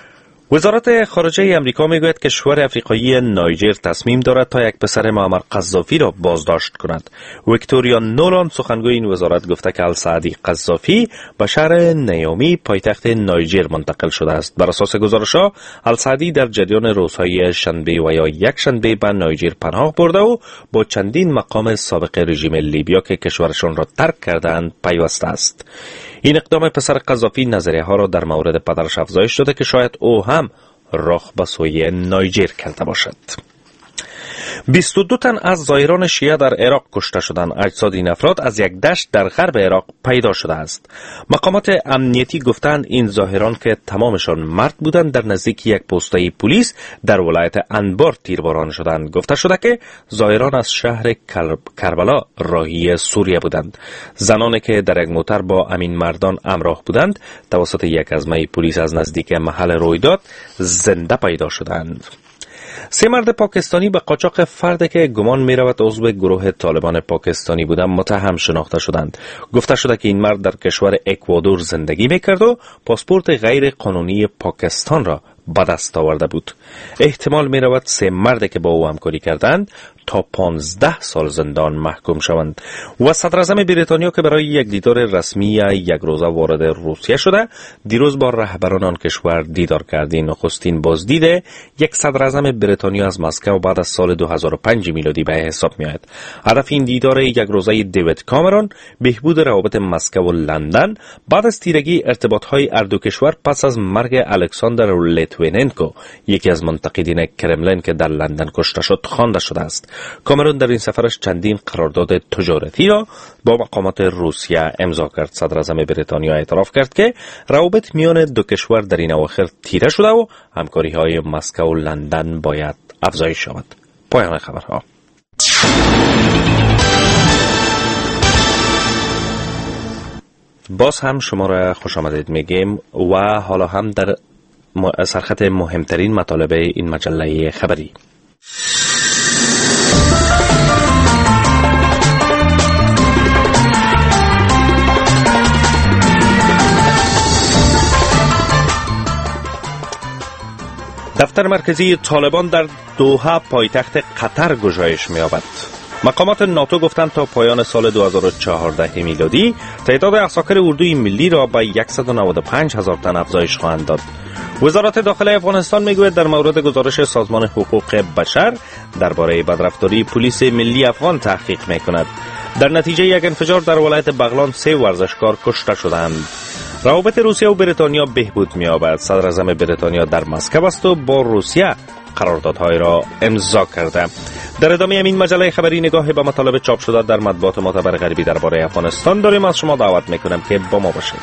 وزارت خارجه امریکا میگوید که کشور افریقایی نایجر تصمیم دارد تا یک پسر معمر قذافی را بازداشت کند. ویکتوریا نولان سخنگوی این وزارت گفته که السعدی قذافی به شهر نیامی پایتخت نایجر منتقل شده است. بر اساس گزارش‌ها السعدی در جریان روزهای شنبه و یا یک شنبه به نایجر پناه برده و با چندین مقام سابق رژیم لیبیا که کشورشان را ترک کردند پیوسته است. این اقدام پسر قذافی نظریه ها را در مورد پدرش افزایش داده که شاید او هم راه به سوی نایجر کرده باشد. 22 تن از زائران شیعه در عراق کشته شدند. اجساد این افراد از یک دشت در غرب عراق پیدا شده است. مقامات امنیتی گفتند این زائران که تمامشان مرد بودند در نزدیک یک پوسته پلیس در ولایت انبار تیرباران شدند. گفته شده که زائران از شهر کربلا راهی سوریه بودند. زنانی که در یک موتر با امین مردان همراه بودند توسط یک ازمه پلیس از نزدیک محل رویداد زنده پیدا شدند. 3 مرد پاکستانی به قاچاق فرد که گمان می رود عضو گروه طالبان پاکستانی بودند متهم شناخته شدند. گفته شده که این مرد در کشور اکوادور زندگی می کرد و پاسپورت غیر قانونی پاکستان را به دست آورده بود. احتمال می رود 3 مرد که با او همکاری کردند تا 15 سال زندان محکوم شوند. و صدر اعظم بریتانیا که برای یک دیدار رسمی یک روزه وارد روسیه شده دیروز با رهبران آن کشور دیدار کرد. نخستین بازدید یک صدر اعظم بریتانیا از مسکو بعد از سال 2005 میلادی به حساب می آید. هدف این دیدار یک روزه دیوید کامرون بهبود روابط مسکو و لندن بعد از تیرگی ارتباط‌های هر دو کشور پس از مرگ الکساندر لیتویننکو یکی از منتقدین کرملین که در لندن کشته شد خوانده شده است. کامرون در این سفرش چندین قرارداد تجارتی را با مقامات روسیه امضا کرد. صدر اعظم بریتانیا اعتراف کرد که روابط میان دو کشور در این اواخر تیره شده و همکاری‌های مسکو و لندن باید افزایش شود. پایان خبرها. باز هم شما را خوش آمدید میگیم و حالا هم در سرخط مهمترین مطالب این مجله خبری. دفتر مرکزی طالبان در دوحه پایتخت قطر گشایش می‌یابد. مقامات ناتو گفتند تا پایان سال 2014 میلادی تعداد عساکر اردوی ملی را به 195,000 تن افزایش خواهند داد. وزارت داخلی افغانستان میگوید در مورد گزارش سازمان حقوق بشر درباره بدرفتاری پلیس ملی افغان تحقیق میکند. در نتیجه یک انفجار در ولایت بغلان 3 ورزشکار کشته شدند. روابط روسیه و بریتانیا بهبود می‌یابد. صدر اعظم بریتانیا در مسکو است و با روسیه قراردادهای را امضا کرده. در ادامه این مجله خبری نگاه به مطالب چاپ شده در مطبوعات معتبر غربی درباره افغانستان داریم. از شما دعوت میکنم که با ما باشید.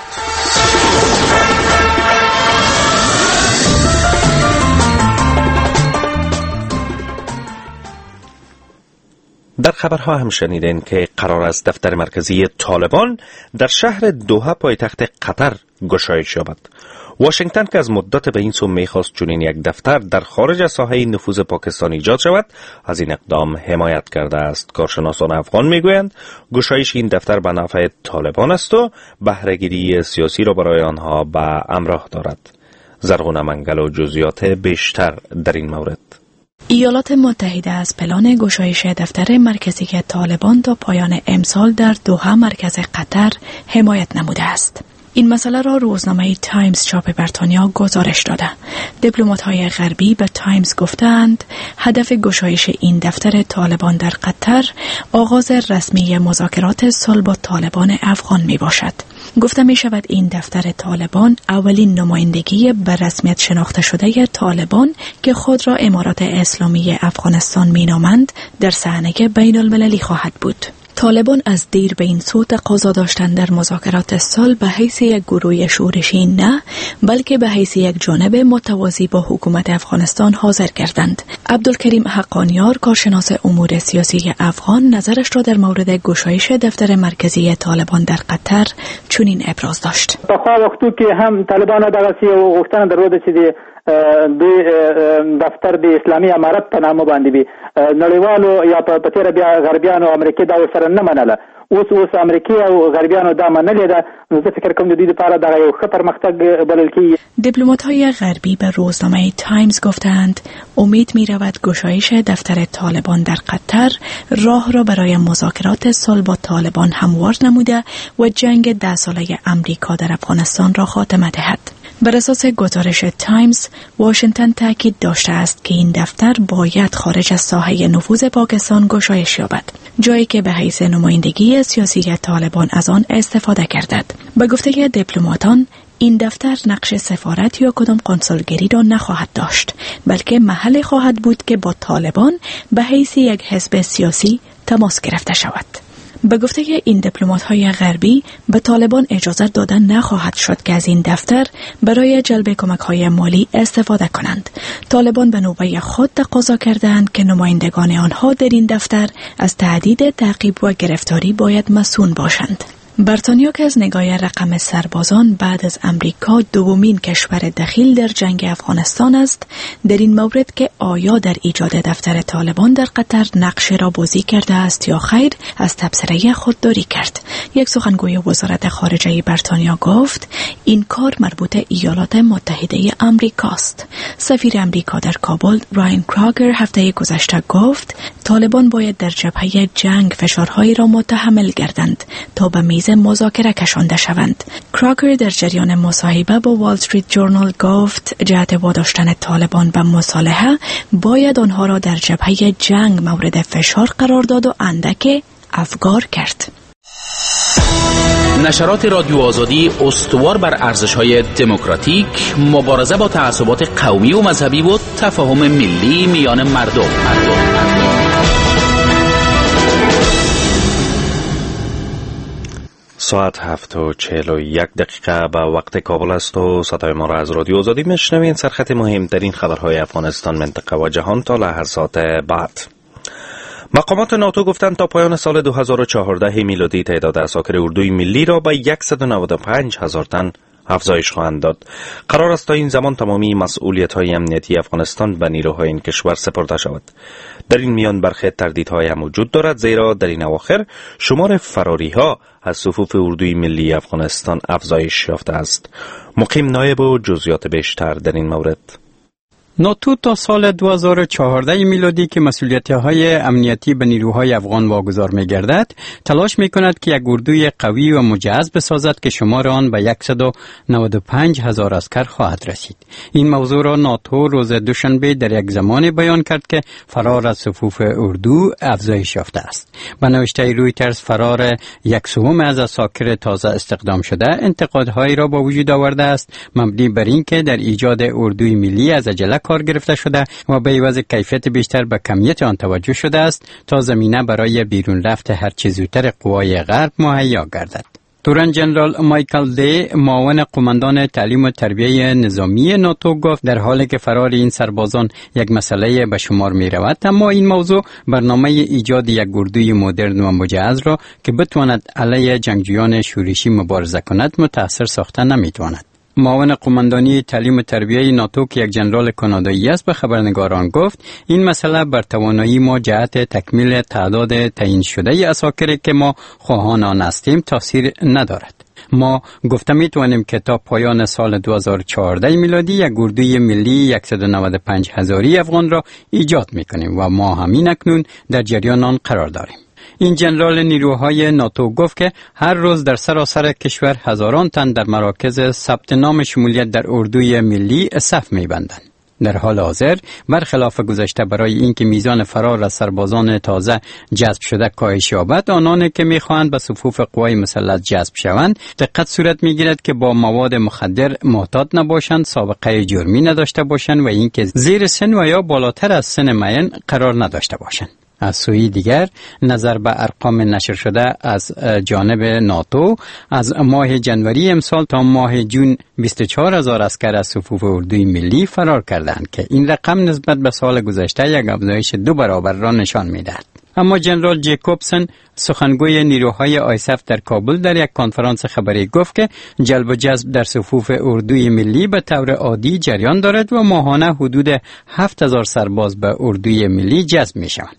در خبرها هم شنیدین که قرار است دفتر مرکزی طالبان در شهر دوحه پایتخت قطر گشایش یابد. واشنگتن که از مدت به این سو می‌خواست چنین یک دفتر در خارج از ساحه نفوذ پاکستان ایجاد شود از این اقدام حمایت کرده است. کارشناسان افغان میگویند گشایش این دفتر به نفع طالبان است و بهره‌گیری سیاسی را برای آنها به همراه دارد. زرغون منگل و جزئیات بیشتر در این مورد. ایالات متحده از پلان گشایش دفتر مرکزی طالبان تا پایان امسال در دوحه مرکز قطر حمایت نموده است. این مسئله را روزنامه تایمز چاپ بریتانیا گزارش داده. دیپلمات‌های غربی به تایمز گفتند هدف گشایش این دفتر طالبان در قطر آغاز رسمی مذاکرات صلح با طالبان افغان می باشد. گفته می شود این دفتر طالبان اولین نمایندگی به رسمیت شناخته شده طالبان که خود را امارات اسلامی افغانستان می نامند در صحنه بین المللی خواهد بود. طالبان از دیر به این سو تقاضا داشتند در مذاکرات صلح به حیث یک گروه شورشی نه بلکه به حیث یک جانب متوازی با حکومت افغانستان حاضر کردند. عبدالکریم حقانیار کارشناس امور سیاسی افغان نظرش را در مورد گشایش دفتر مرکزی طالبان در قطر چنین ابراز داشت. پخوا وختو کې هم طالبان دغه غوښتنه درلوده چې د دفتر د اسلامي امارت په نامه باندې وي نړیوالو یا په تیر بیا غربیانو امریکای دا سره نه منله اوس امریکا او غربیانو دا منلې ده، نو زه فکر کوم د دې لپاره دا یو ښه پرمختګ بلل کیږي. دیپلمات‌های غربی به روزنامه تایمز گفتند امید می‌رود گشایش دفتر طالبان در قطر راه را برای مذاکرات صلح با طالبان هموار نموده و جنگ 10 ساله امریکا در افغانستان را خاتمه دهد. بر اساس گزارش تایمز، واشنگتن تاکید داشته است که این دفتر باید خارج از ساحه نفوذ پاکستان گشایش یابد، جایی که به حیث نمایندگی سیاسی طالبان از آن استفاده گردد. به گفته دیپلماتان، این دفتر نقش سفارت یا کدام قنسولگری را نخواهد داشت، بلکه محلی خواهد بود که با طالبان به حیث یک حزب سیاسی تماس گرفته شود. به گفته این دیپلمات‌های غربی، به طالبان اجازه داده نخواهد شد که از این دفتر برای جلب کمک‌های مالی استفاده کنند. طالبان به نوبه خود تقاضا کردند که نمایندگان آنها در این دفتر از تهدید تعقیب و گرفتاری باید مسئول باشند. بریتانیا که از نگاه رقم سربازان بعد از امریکا دومین کشور دخیل در جنگ افغانستان است، در این مورد که آیا در ایجاد دفتر طالبان در قطر نقش را بازی کرده است یا خیر، از تبصره خودداری کرد. یک سخنگوی وزارت خارجه بریتانیا گفت این کار مربوط ایالات متحده امریکاست. سفیر امریکا در کابل راین کراگر هفته گذشته گفت طالبان باید در جبهه جنگ فشارهایی را متحمل گردند تا به میز مذاکره کشانده شوند. کراگر در جریان مصاحبه با وال استریت جورنال گفت جهت واداشتن طالبان به مصالحه باید آنها را در جبهه جنگ مورد فشار قرار داد و اندک افگار کرد. نشرات رادیو آزادی استوار بر ارزش‌های دموکراتیک، مبارزه با تعصبات قومی و مذهبی و تفاهم ملی میان مردم. ساعت 7:41 به وقت کابل است و صدای ما را از رادیو آزادی میشنوین. سرخط مهمترین خبرهای افغانستان، منطقه و جهان تا لحظات بعد. مقامات ناتو گفتند تا پایان سال 2014 میلادی تعداد عساکر اردوی ملی را به 195,000 تن افزایش خواهند داد. قرار است تا این زمان تمامی مسئولیت‌های امنیتی افغانستان به نیروهای این کشور سپرده شود. در این میان برخی تردیدهای هم وجود دارد، زیرا در این اواخر شمار فراری‌ها از صفوف اردوی ملی افغانستان افزایش یافته است. مقیم نایب و جزئیات بیشتر در این مورد. ناتو تا سال 2014 میلادی که مسئولیت‌های امنیتی به نیروهای افغان واگذار می‌گردد، تلاش می‌کند که یک اردوی قوی و مجهز بسازد که شمار آن به 195,000 عسکر خواهد رسید. این موضوع را ناتو روز دوشنبه در یک زمانی بیان کرد که فرار از صفوف اردو افزایش یافته است. به نوشته رویترز، فرار 1/3 از عساکر تازه استخدام شده انتقادهایی را با وجود آورده است، مبنی بر اینکه در ایجاد اردوی ملی از عجله کار گرفته شده و به عوض کیفیت بیشتر به کمیت آن توجه شده است تا زمینه برای بیرون رفت هر چه زودتر قوای غرب مهیا گردد. تورن جنرال مایکل دی، معاون قماندان تعلیم و تربیه نظامی ناتو، گفت در حالی که فرار این سربازان یک مسئله به شمار می رود، اما این موضوع برنامه ایجاد یک اردوی مدرن و مجهز را که بتواند علیه جنگجویان شورشی مبارزه کند متأثر ساخته نمی تواند. معاون قماندانی تعلیم و تربیه ناتو که یک جنرال کانادایی است به خبرنگاران گفت این مسئله بر توانایی ما جهت تکمیل تعداد تعیین شده عساکری که ما خواهان آن هستیم تاثیر ندارد. ما گفته می توانیم که تا پایان سال 2014 میلادی یک اردوی ملی 195,000 افغان را ایجاد می کنیم و ما همین اکنون در جریان آن قرار داریم. این جنرال نیروهای ناتو گفت که هر روز در سراسر کشور هزاران تن در مراکز ثبت نام شمولیت در اردوی ملی صف می‌بندند. در حال حاضر برخلاف گذشته برای اینکه میزان فرار از سربازان تازه جذب شده کاهش یابد، آنانی که می‌خواهند به صفوف قوای مسلح جذب شوند دقت صورت می‌گیرد که با مواد مخدر معتاد نباشند، سابقه جرمی نداشته باشند و اینکه زیر سن و یا بالاتر از سن معین قرار نداشته باشند. از سوی دیگر نظر به ارقام نشر شده از جانب ناتو، از ماه جنوری امسال تا ماه جون 24,000 عسکر از صفوف اردوی ملی فرار کردند که این رقم نسبت به سال گذشته یک افزایش 2 برابر را نشان می‌دهد. اما جنرال جیکوبسن، سخنگوی نیروهای آیسف در کابل، در یک کنفرانس خبری گفت که جلب و جذب در صفوف اردوی ملی به طور عادی جریان دارد و ماهانه حدود 7,000 سرباز به اردوی ملی جذب می‌شوند.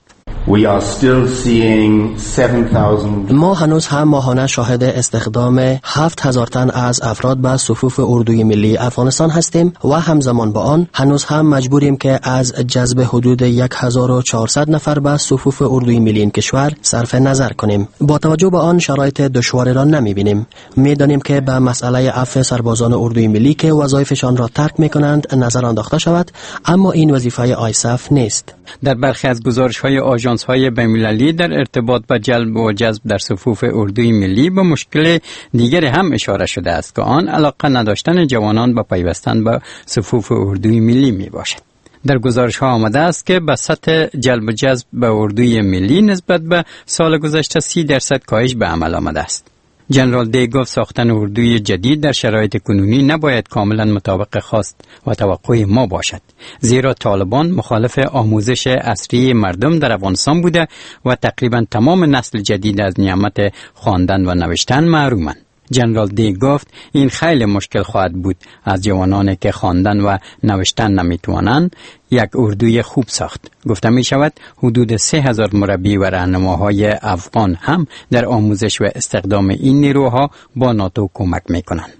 ما هنوز هم ماهانه شاهد استخدام 7,000 تن از افراد به صفوف اردوی ملی افغانستان هستیم و همزمان با آن هنوز هم مجبوریم که از جذب حدود 1,400 نفر به صفوف اردوی ملی این کشور صرف نظر کنیم. با توجه به آن شرایط دشواری را نمی‌بینیم. می‌دانیم که به مسئله عفو سربازان اردوی ملی که وظایفشان را ترک می‌کنند نظر انداخته شود، اما این وظیفه آیسف نیست. در برخی از گزارش‌های آژانس‌های بین‌المللی در ارتباط با جلب و جذب در صفوف اردوی ملی به مشکل دیگری هم اشاره شده است که آن علاقه نداشتن جوانان به پیوستن به صفوف اردوی ملی میباشد. در گزارش‌ها آمده است که به سطح جلب و جذب به اردوی ملی نسبت به سال گذشته 30% کاهش به عمل آمده است. جنرال دی گفت ساختن اردوی جدید در شرایط کنونی نباید کاملا مطابق خواست و توقع ما باشد، زیرا طالبان مخالف آموزش عصری مردم در افغانستان بوده و تقریبا تمام نسل جدید از نعمت خواندن و نوشتن محرومند. جنرال دی گفت این خیلی مشکل خواهد بود از جوانانی که خواندن و نوشتن نمیتوانند یک اردوی خوب ساخت. گفته می شود حدود 3,000 مربی و راهنماهای افغان هم در آموزش و استخدام این نیروها با ناتو کمک می کنند.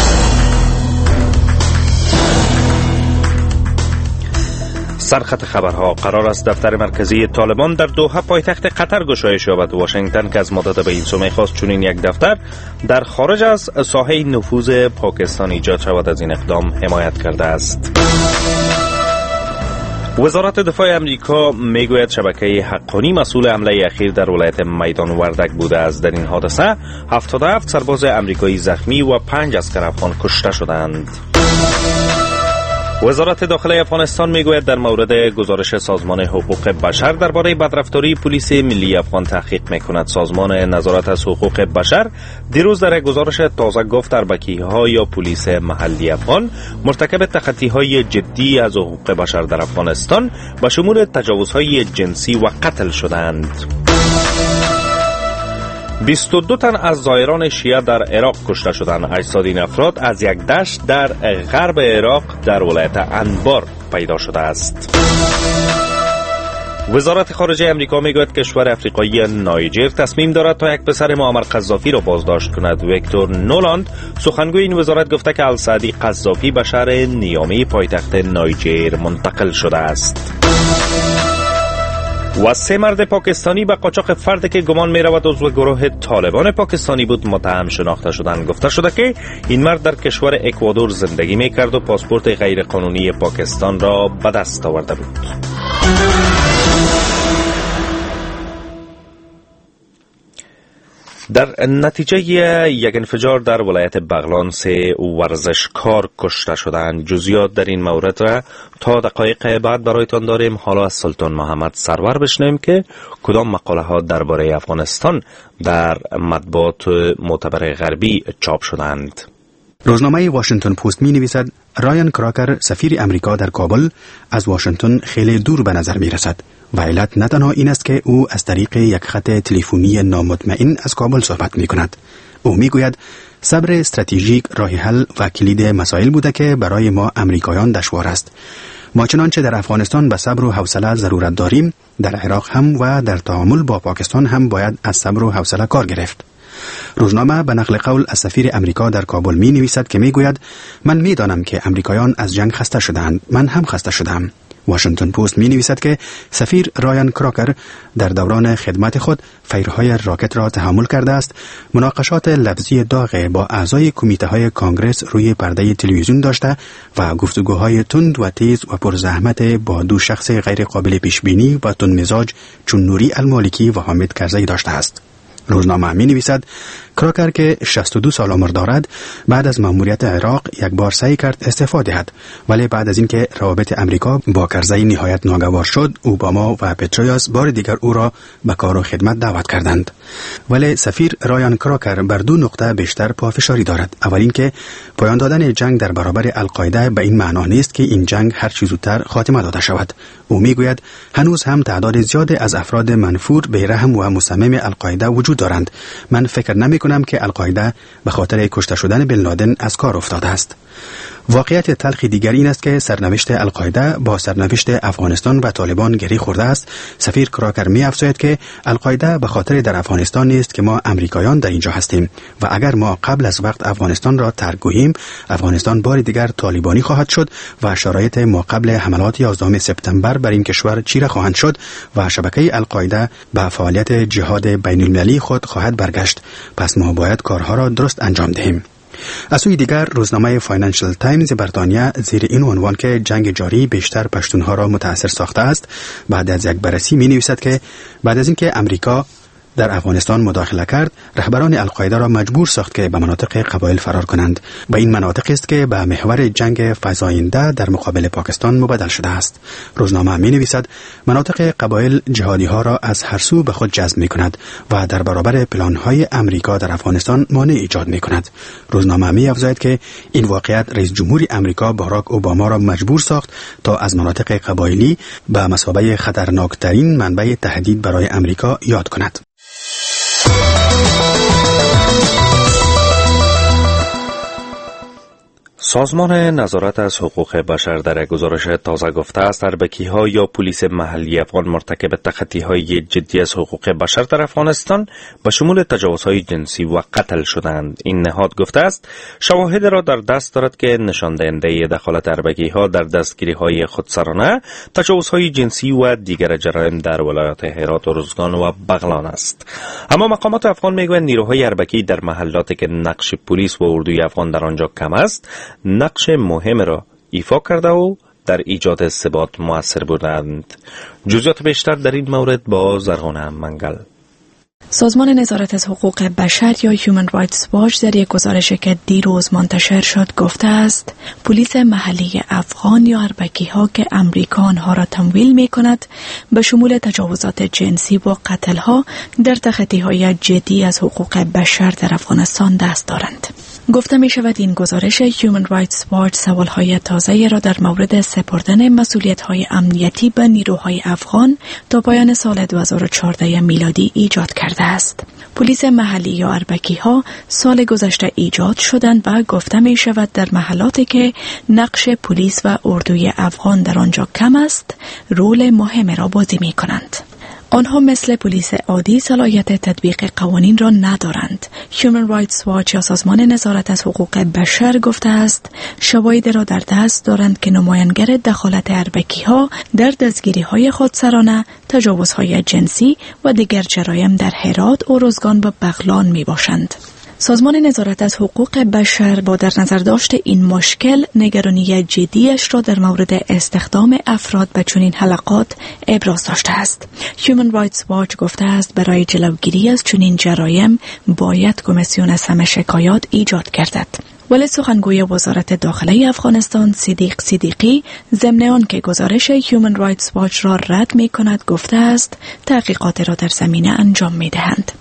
سرخط خبرها: قرار است دفتر مرکزی طالبان در دوحه پایتخت قطر گشایش یابد. واشنگتن که از مدت به این سو می‌خواست چنین یک دفتر در خارج از ساحه نفوذ پاکستان ایجاد شود، از این اقدام حمایت کرده است. وزارت دفاع امریکا میگوید شبکه حقانی مسئول حمله اخیر در ولایت میدان وردک بوده است. در این حادثه 77 سرباز امریکایی زخمی و 5 عسکر افغان کشته شدند. وزارت داخله افغانستان میگوید در مورد گزارش سازمان حقوق بشر درباره بدرفتاری پلیس ملی افغان تحقیق میکند. سازمان نظارت از حقوق بشر دیروز در گزارش تازه گفت اربکی‌ها یا پلیس محلی افغان مرتکب تخطی‌های جدی از حقوق بشر در افغانستان به شمول تجاوزهای جنسی و قتل شدند. 22 تن از زائران شیعه در عراق کشته شدند. اجساد این افراد از یک دشت در غرب عراق در ولایت انبار پیدا شده است. وزارت خارجه امریکا میگوید کشور افریقایی نایجر تصمیم دارد تا یک پسر معمر قذافی را بازداشت کند. ویکتور نولاند سخنگوی این وزارت گفته که السعدی قذافی به شهر نیامی پایتخت نایجر منتقل شده است. و 3 مرد پاکستانی به قاچاق فرد که گمان می رود عضو گروه طالبان پاکستانی بود متهم شناخته شدند. گفته شده که این مرد در کشور اکوادور زندگی می کرد و پاسپورت غیر قانونی پاکستان را به دست آورده بود. در نتیجه یک انفجار در ولایت بغلان 3 ورزشکار کشته شدند. جزئیات در این مورد را تا دقایق بعد برایتان داریم. حالا از سلطان محمد سرور بشنویم که کدام مقاله ها درباره افغانستان در مطبوعات معتبر غربی چاپ شدند. روزنامه واشنگتن پست می نویسد رایان کراکر سفیر امریکا در کابل از واشنگتن خیلی دور به نظر می رسد و علت نه تنها این است که او از طریق یک خط تلفنی نامطمئن از کابل صحبت می کند. او می گوید صبر استراتژیک راه حل و کلید مسائل بوده که برای ما امریکایان دشوار است. ما چنانچه در افغانستان به صبر و حوصله ضرورت داریم، در عراق هم و در تعامل با پاکستان هم باید از صبر و حوصله کار گرفت. روزنامه به نقل قول از سفیر امریکا در کابل می نویسد که می گوید من می دانم که امریکایان از جنگ خسته شدند، من هم خسته شدم. واشنگتن پست می نویسد که سفیر رایان کراکر در دوران خدمت خود فیرهای راکت را تحمل کرده است، مناقشات لفظی داغ با اعضای کمیته های کانگرس روی پرده تلویزیون داشته و گفتگوهای تند و تیز و پرزحمت با 2 شخص غیر قابل پیش بینی و تند مزاج چون نوری المالکی و حامد کرزی داشته است. روزنامه می نویسد کراکر که 62 سال عمر دارد بعد از مأموریت عراق یک بار سعی کرد استعفا دهد، ولی بعد از اینکه روابط امریکا با کرزی نهایت ناگوار شد، اوباما و پترویاس بار دیگر او را به کار و خدمت دعوت کردند. ولی سفیر رایان کراکر بر 2 نقطه بیشتر پافشاری دارد. اول اینکه پایان دادن جنگ در برابر القاعده به این معنا نیست که این جنگ هر چه زودتر خاتمه داده شود. او میگوید هنوز هم تعداد زیاد از افراد منفور بی‌رحم و مصمم القاعده وجود دارند. من فکر نمی‌کنم که القاعده به خاطر کشته شدن بن لادن از کار افتاده است. واقعیت تلخ دیگر این است که سرنوشت القاعده با سرنوشت افغانستان و طالبان گره خورده است. سفیر کراکر می افزاید که القاعده به خاطر در افغانستان نیست که ما امریکایان در اینجا هستیم و اگر ما قبل از وقت افغانستان را ترک گوییم، افغانستان بار دیگر طالبانی خواهد شد و شرایط ما قبل حملات 11 سپتامبر بر این کشور چیره خواهند شد و شبکه القاعده به فعالیت جهاد بین المللی خود خواهد برگشت. پس ما باید کارها را درست انجام دهیم. از سوی دیگر روزنامه فاینانشل تایمز بریتانیا زیر این عنوان که جنگ جاری بیشتر پشتونها را متاثر ساخته است، بعد از یک بررسی می نویسد که بعد از اینکه امریکا در افغانستان مداخله کرد، رهبران القاعده را مجبور ساخت که به مناطق قبایل فرار کنند. به این مناطق است که به محور جنگ فزاینده در مقابل پاکستان مبدل شده است. روزنامه می نویسد مناطق قبایل جهادی ها را از هر سو به خود جذب می کند و در برابر پلان های امریکا در افغانستان مانع ایجاد می کند. روزنامه می افزاید که این واقعیت رئیس جمهور امریکا باراک اوباما را مجبور ساخت تا از مناطق قبایلی به مثابه خطرناکترین منبع تهدید برای امریکا یاد کند. سازمان نظارت از حقوق بشر در گزارش تازه گفته است اربکی‌ها یا پلیس محلی افغان مرتکب تخطی‌های جدی از حقوق بشر در افغانستان به شمول تجاوزهای جنسی و قتل شدند. این نهاد گفته است شواهد را در دست دارد که نشان دهنده دخالت اربکی‌ها در دستگیری‌های خودسرانه، تجاوزهای جنسی و دیگر جرایم در ولایات هرات و روزگان و بغلان است. اما مقامات افغان میگویند نیروهای اربکی در محلاتی که نقش پلیس و اردوی افغان در آنجا کم است، نقش مهم را ایفا کرده و در ایجاد ثبات مؤثر بودند. جزئیات بیشتر در این مورد با زرغانه منگل. سازمان نظارت از حقوق بشر یا Human Rights Watch در یک گزارشی که دیروز منتشر شد گفته است پلیس محلی افغان یا اربکی ها که امریکا آنها را تمویل می کند به شمول تجاوزات جنسی و قتل ها در تخطی های جدی از حقوق بشر در افغانستان دست دارند. گفته می شود این گزارش Human Rights Watch سوالهای تازه را در مورد سپردن مسئولیت‌های امنیتی به نیروهای افغان تا پایان سال 2014 میلادی ایجاد کرده است. پلیس محلی یا اربکی ها سال گذشته ایجاد شدند و گفته می شود در محلاتی که نقش پلیس و اردوی افغان در آنجا کم است، رول مهم را بازی می کنند. آنها مثل پلیس عادی صلاحیت تطبیق قوانین را ندارند. Human Rights Watch یا سازمان نظارت از حقوق بشر گفته است شواهدی را در دست دارند که نمایانگر دخالت اربکی ها در دستگیری های خودسرانه، تجاوزهای جنسی و دیگر جرایم در هرات و روزگان و بغلان می باشند. سازمان نظارت از حقوق بشر با در نظر داشت این مشکل نگرانی جدیش را در مورد استخدام افراد به چنین حلقات ابراز داشته است. Human Rights Watch گفته است برای جلوگیری از چنین جرایم باید کمیسیون سم شکایات ایجاد گردد. ولی سخنگوی وزارت داخله افغانستان صدیقی ضمن آن که گزارش Human Rights Watch را رد می کند گفته است تحقیقات را در زمینه انجام می دهند.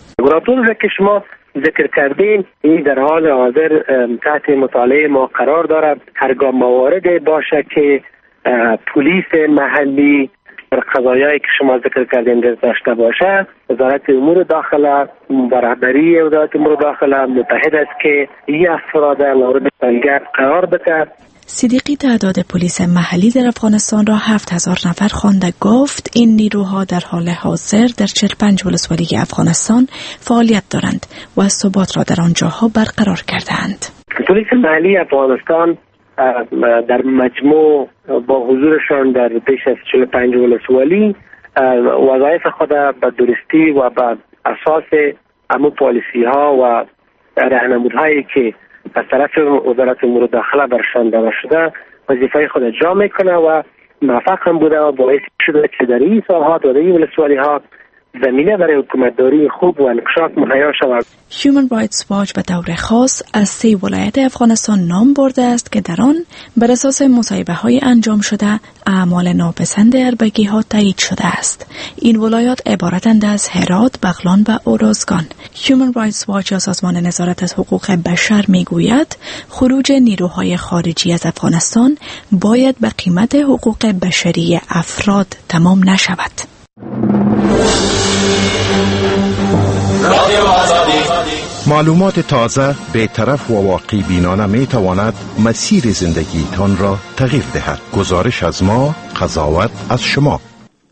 ذکر کردیم این در حال حاضر تحت مطالعه ما قرار دارد. هرگاه مواردی باشه که پلیس محلی در قضایایی که شما ذکر کردین داشته باشه، وزارت امور داخله با رهبری وزارت امور داخله متحد است که این افراد مورد تنگه قرار بده. صدیقی تعداد پلیس محلی در افغانستان را 7000 نفر خوانده. گفت این نیروها در حال حاضر در 45 ولسوالی افغانستان فعالیت دارند و ثبات را در آنجاها برقرار کردند. پلیس محلی افغانستان در مجموع با حضورشان در بیش از 45 ولسوالی وظایف خود به درستی و به اساس امور پالیسی ها و راهنمودهایی که از طرف وزارت امور داخله برشان داده شده وظیفه خود اجرا میکنه و موفق هم بوده و باعث شده که در این ساحات و در این ولسوالی ها زمینه برای حکومتداری خوب و انکشاف مهیا شود. Human Rights Watch به طور خاص از 3 ولایت افغانستان نام برده است که در آن بر اساس مصاحبه های انجام شده اعمال ناپسند اربکی ها تایید شده است. این ولایات عبارتند از هرات، بغلان و اورزگان. Human Rights Watch یا سازمان نظارت از حقوق بشر میگوید خروج نیروهای خارجی از افغانستان باید به قیمت حقوق بشری افراد تمام نشود. معلومات تازه، بی‌طرف و واقع بینانه می تواند مسیر زندگیتان را تغییر دهد. گزارش از ما، قضاوت از شما.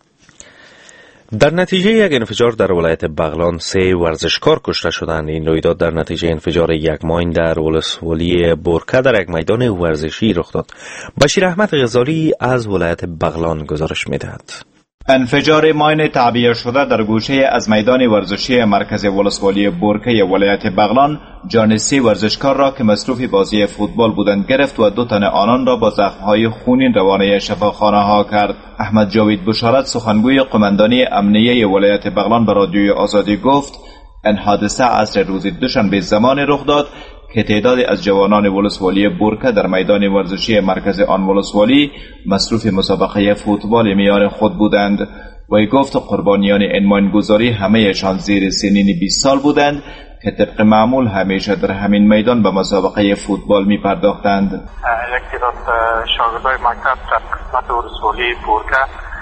در نتیجه یک انفجار در ولایت بغلان 3 ورزشکار کشته شدند. این رویداد در نتیجه انفجار یک ماین در ولسوالی بورکه در یک میدان ورزشی رخ داد. بشیر احمد غزالی از ولایت بغلان گزارش می‌دهد. انفجار ماین تعبیه شده در گوشه از میدان ورزشی مرکز ولسوالی بورکه ولایت بغلان جان 3 ورزشکار را که مصروف بازی فوتبال بودند گرفت و 2 تن آنان را با زخم‌های خونین روانه شفاخانه ها کرد. احمد جاوید بشارت سخنگوی قماندانی امنیه ولایت بغلان به رادیوی آزادی گفت این حادثه عصر روز دوشنبه زمان رخ داد که تعدادی از جوانان ولسوالی بورکه در میدان ورزشی مرکز آن ولسوالی مصروف مسابقه فوتبال میان خود بودند. وی گفت قربانیان این ماینگذاری همه‌شان زیر سنین 20 سال بودند که طبق معمول همیشه در همین میدان به مسابقه فوتبال می پرداختند. یک تعداد شاگردای مکتب در قسمت ولسوالی بورکه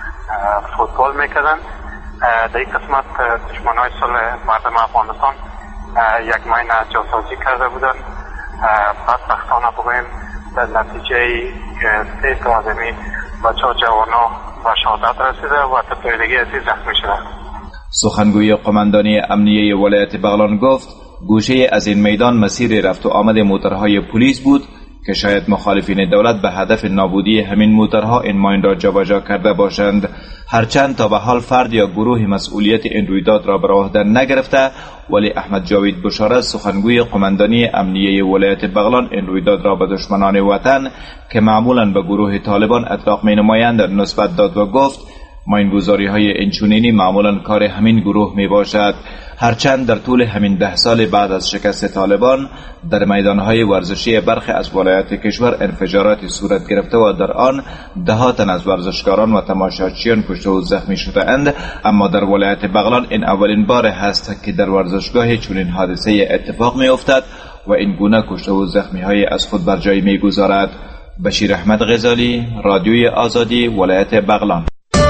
فوتبال میکردند. در این قسمت دشمنای صلح مردم افغانستان یک ماین جاسازی کرده بودند. بدبختانه بگوییم در نتیجه 3 تا از این بچه ها جوانا و شهادت رسیده و تپیدگی ازی زخمی شده. سخنگوی قماندانی امنیه ولایت بغلان گفت گوشه از این میدان مسیر رفت و آمد موترهای پلیس بود که شاید مخالفین دولت به هدف نابودی همین موترها این ماین را جابجا کرده باشند. هرچند تا به حال فرد یا گروه مسئولیت این رویداد را بر عهده نگرفته، ولی احمد جاوید بشارت سخنگوی قماندانی امنیه ولایت بغلان این رویداد را به دشمنان وطن که معمولا به گروه طالبان اطلاق می نمایند نسبت داد و گفت ماینگذاری های اینچنینی معمولا کار همین گروه می باشد. هرچند در طول همین 10 سال بعد از شکست طالبان در میدانهای ورزشی برخی از ولایات کشور انفجاراتی صورت گرفته و در آن 10 تن از ورزشکاران و تماشاچیان کشته و زخمی شده اند، اما در ولایت بغلان این اولین بار هست که در ورزشگاه چنین حادثه اتفاق می افتد و این گونه کشته و زخمی های از خود بر جای می گذارد. بشیر احمد غزالی، رادیوی آزادی، ولایت بغلان.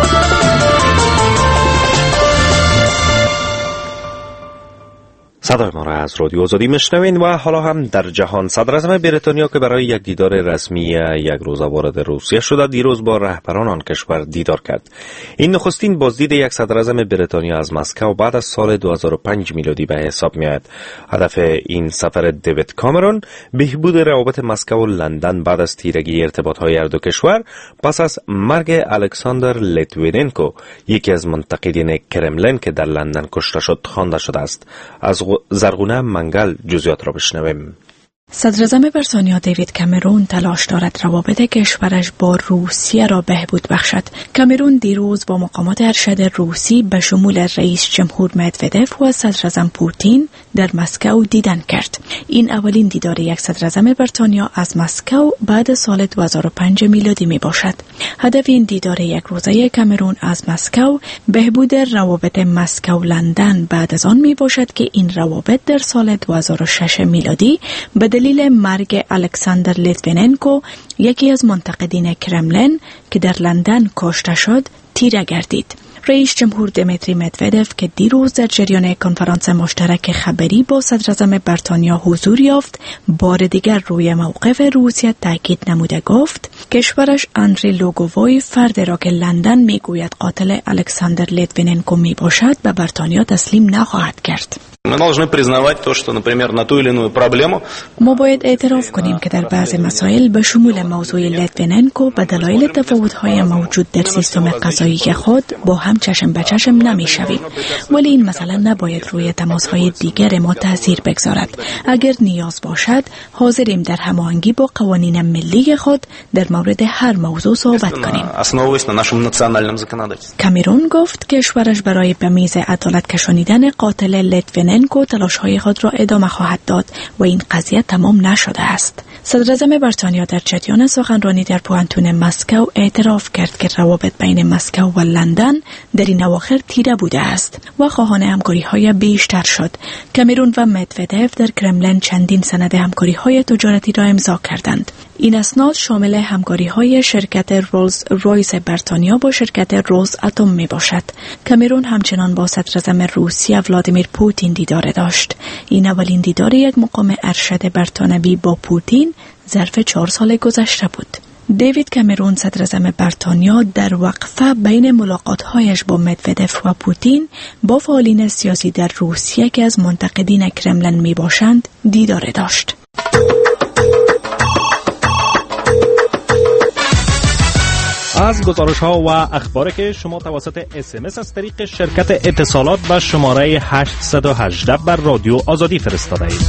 صدای ما را از رادیو آزادی میشنوین و حالا هم در جهان. صدراعظم بریتانیا که برای یک دیدار رسمی یک روزه وارد روسیه شده دیروز با رهبران آن کشور دیدار کرد. این نخستین بازدید یک صدراعظم بریتانیا از مسکو بعد از سال 2005 میلادی به حساب میآید. هدف این سفر دیوید کامرون بهبود روابط مسکو و لندن بعد از تیرگی ارتباط‌های هر دو کشور پس از مرگ الکساندر لیتویننکو، یکی از منتقدین کرملین که در لندن کشته شد، خوانده شده است. از زرغونه منگل جزئیات را بشنویم. صدراعظم بریتانیا دیوید کامرون تلاش دارد روابط کشورش با روسیه را بهبود بخشد. کامرون دیروز با مقامات ارشد روسی به شمول رئیس جمهور مدودف و صدراعظم پوتین در مسکو دیدن کرد. این اولین دیدار یک صدراعظم بریتانیا از مسکو بعد سال 2005 میلادی می باشد. هدف این دیدار یک روزه کامرون از مسکو بهبود روابط مسکو لندن بعد از آن می باشد که این روابط در سال 2006 میلادی به دلیل مرگ الکساندر لیتویننکو، یکی از منتقدین کرملین که در لندن کشته شد، تیره گردید. رئیس جمهور دیمیتری مدودف که دیروز در جریان کنفرانس مشترک خبری با صدراعظم بریتانیا حضور یافت، بار دیگر روی موقف روسیه تاکید نموده گفت کشورش اندری لوگووی فردی را که لندن میگوید قاتل الکساندر لیتویننکو می باشد به بریتانیا تسلیم نخواهد کرد. ما باید اعتراف کنیم که در بعض مسائل به شمول موضوع لیتویننکو به دلایل تفاوت‌های موجود در سیستم قضایی خود با هم چشم به چشم نمی‌شویم، ولی این مسئله نباید روی تماس‌های دیگر ما تاثیر بگذارد. اگر نیاز باشد حاضریم در هماهنگی با قوانین ملی خود در مورد هر موضوع صحبت کنیم. کامرون گفت کشورش برای به میز عدالت کشانیدن قاتل لیتویننکو تلاش‌های خود را ادامه خواهد داد و این قضیه تمام نشده است. صدراعظم بریتانیا در جریان سخنرانی در پوانتون مسکو اعتراف کرد که روابط بین مسکو و لندن در این اواخر تیره بوده است و خواهان همکاری‌های بیشتر شد. کامرون و مدودف در کرملین چندین سند همکاری‌های تجارتی را امضا کردند. این اسناد شامل همکاری‌های شرکت رولز رویس بریتانیا با شرکت روز اتم می باشد. کامرون همچنان با صدراعظم روسیه ولادیمیر پوتین دیدار داشت. این اولین دیدار یک مقام ارشد بریتانوی با پوتین ظرف 4 سال گذشته بود. دیوید کامرون صدراعظم بریتانیا در وقفه بین ملاقات‌هایش با مدودف و پوتین با فعالین سیاسی در روسیه که از منتقدین کرملین می باشند دیدار داشت. از گزارش‌ها و اخباری که شما توسط SMS از طریق شرکت اتصالات و شماره 818 بر رادیو آزادی فرستاده اید.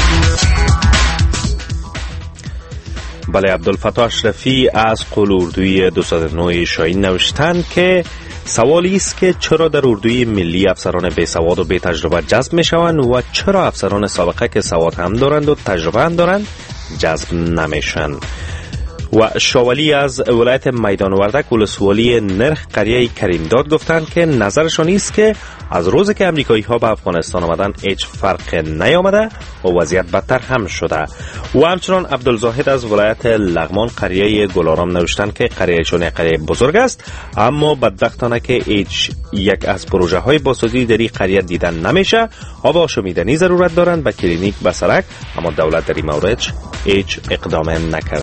بله، عبدالفتاح اشرفی از قول اردوی 209 شاهین نوشتند که سوالی است که چرا در اردوی ملی افسران بی‌سواد و بی تجربه جذب میشوند و چرا افسران سابقه که سواد هم دارند و تجربه هم دارند جذب نمیشن. و شاولی از ولایت میدان وردک ولسوالی نرخ قریه کریمداد گفتند که نظرشان است که از روزی که امریکایی ها به افغانستان آمدن هیچ فرق نیامده و وضعیت بدتر هم شده. و همچنان عبدالزاهد از ولایت لغمان قریه گلارام نوشتند که قریهشون یک قریه بزرگ است، اما بدبختانه که هیچ یک از پروژه های بازسازی در این قریه دیدن نمیشه. آب آشامیدنی ضرورت دارند به کلینیک به سرک، اما دولت در این مورد هیچ اقدام نکرده.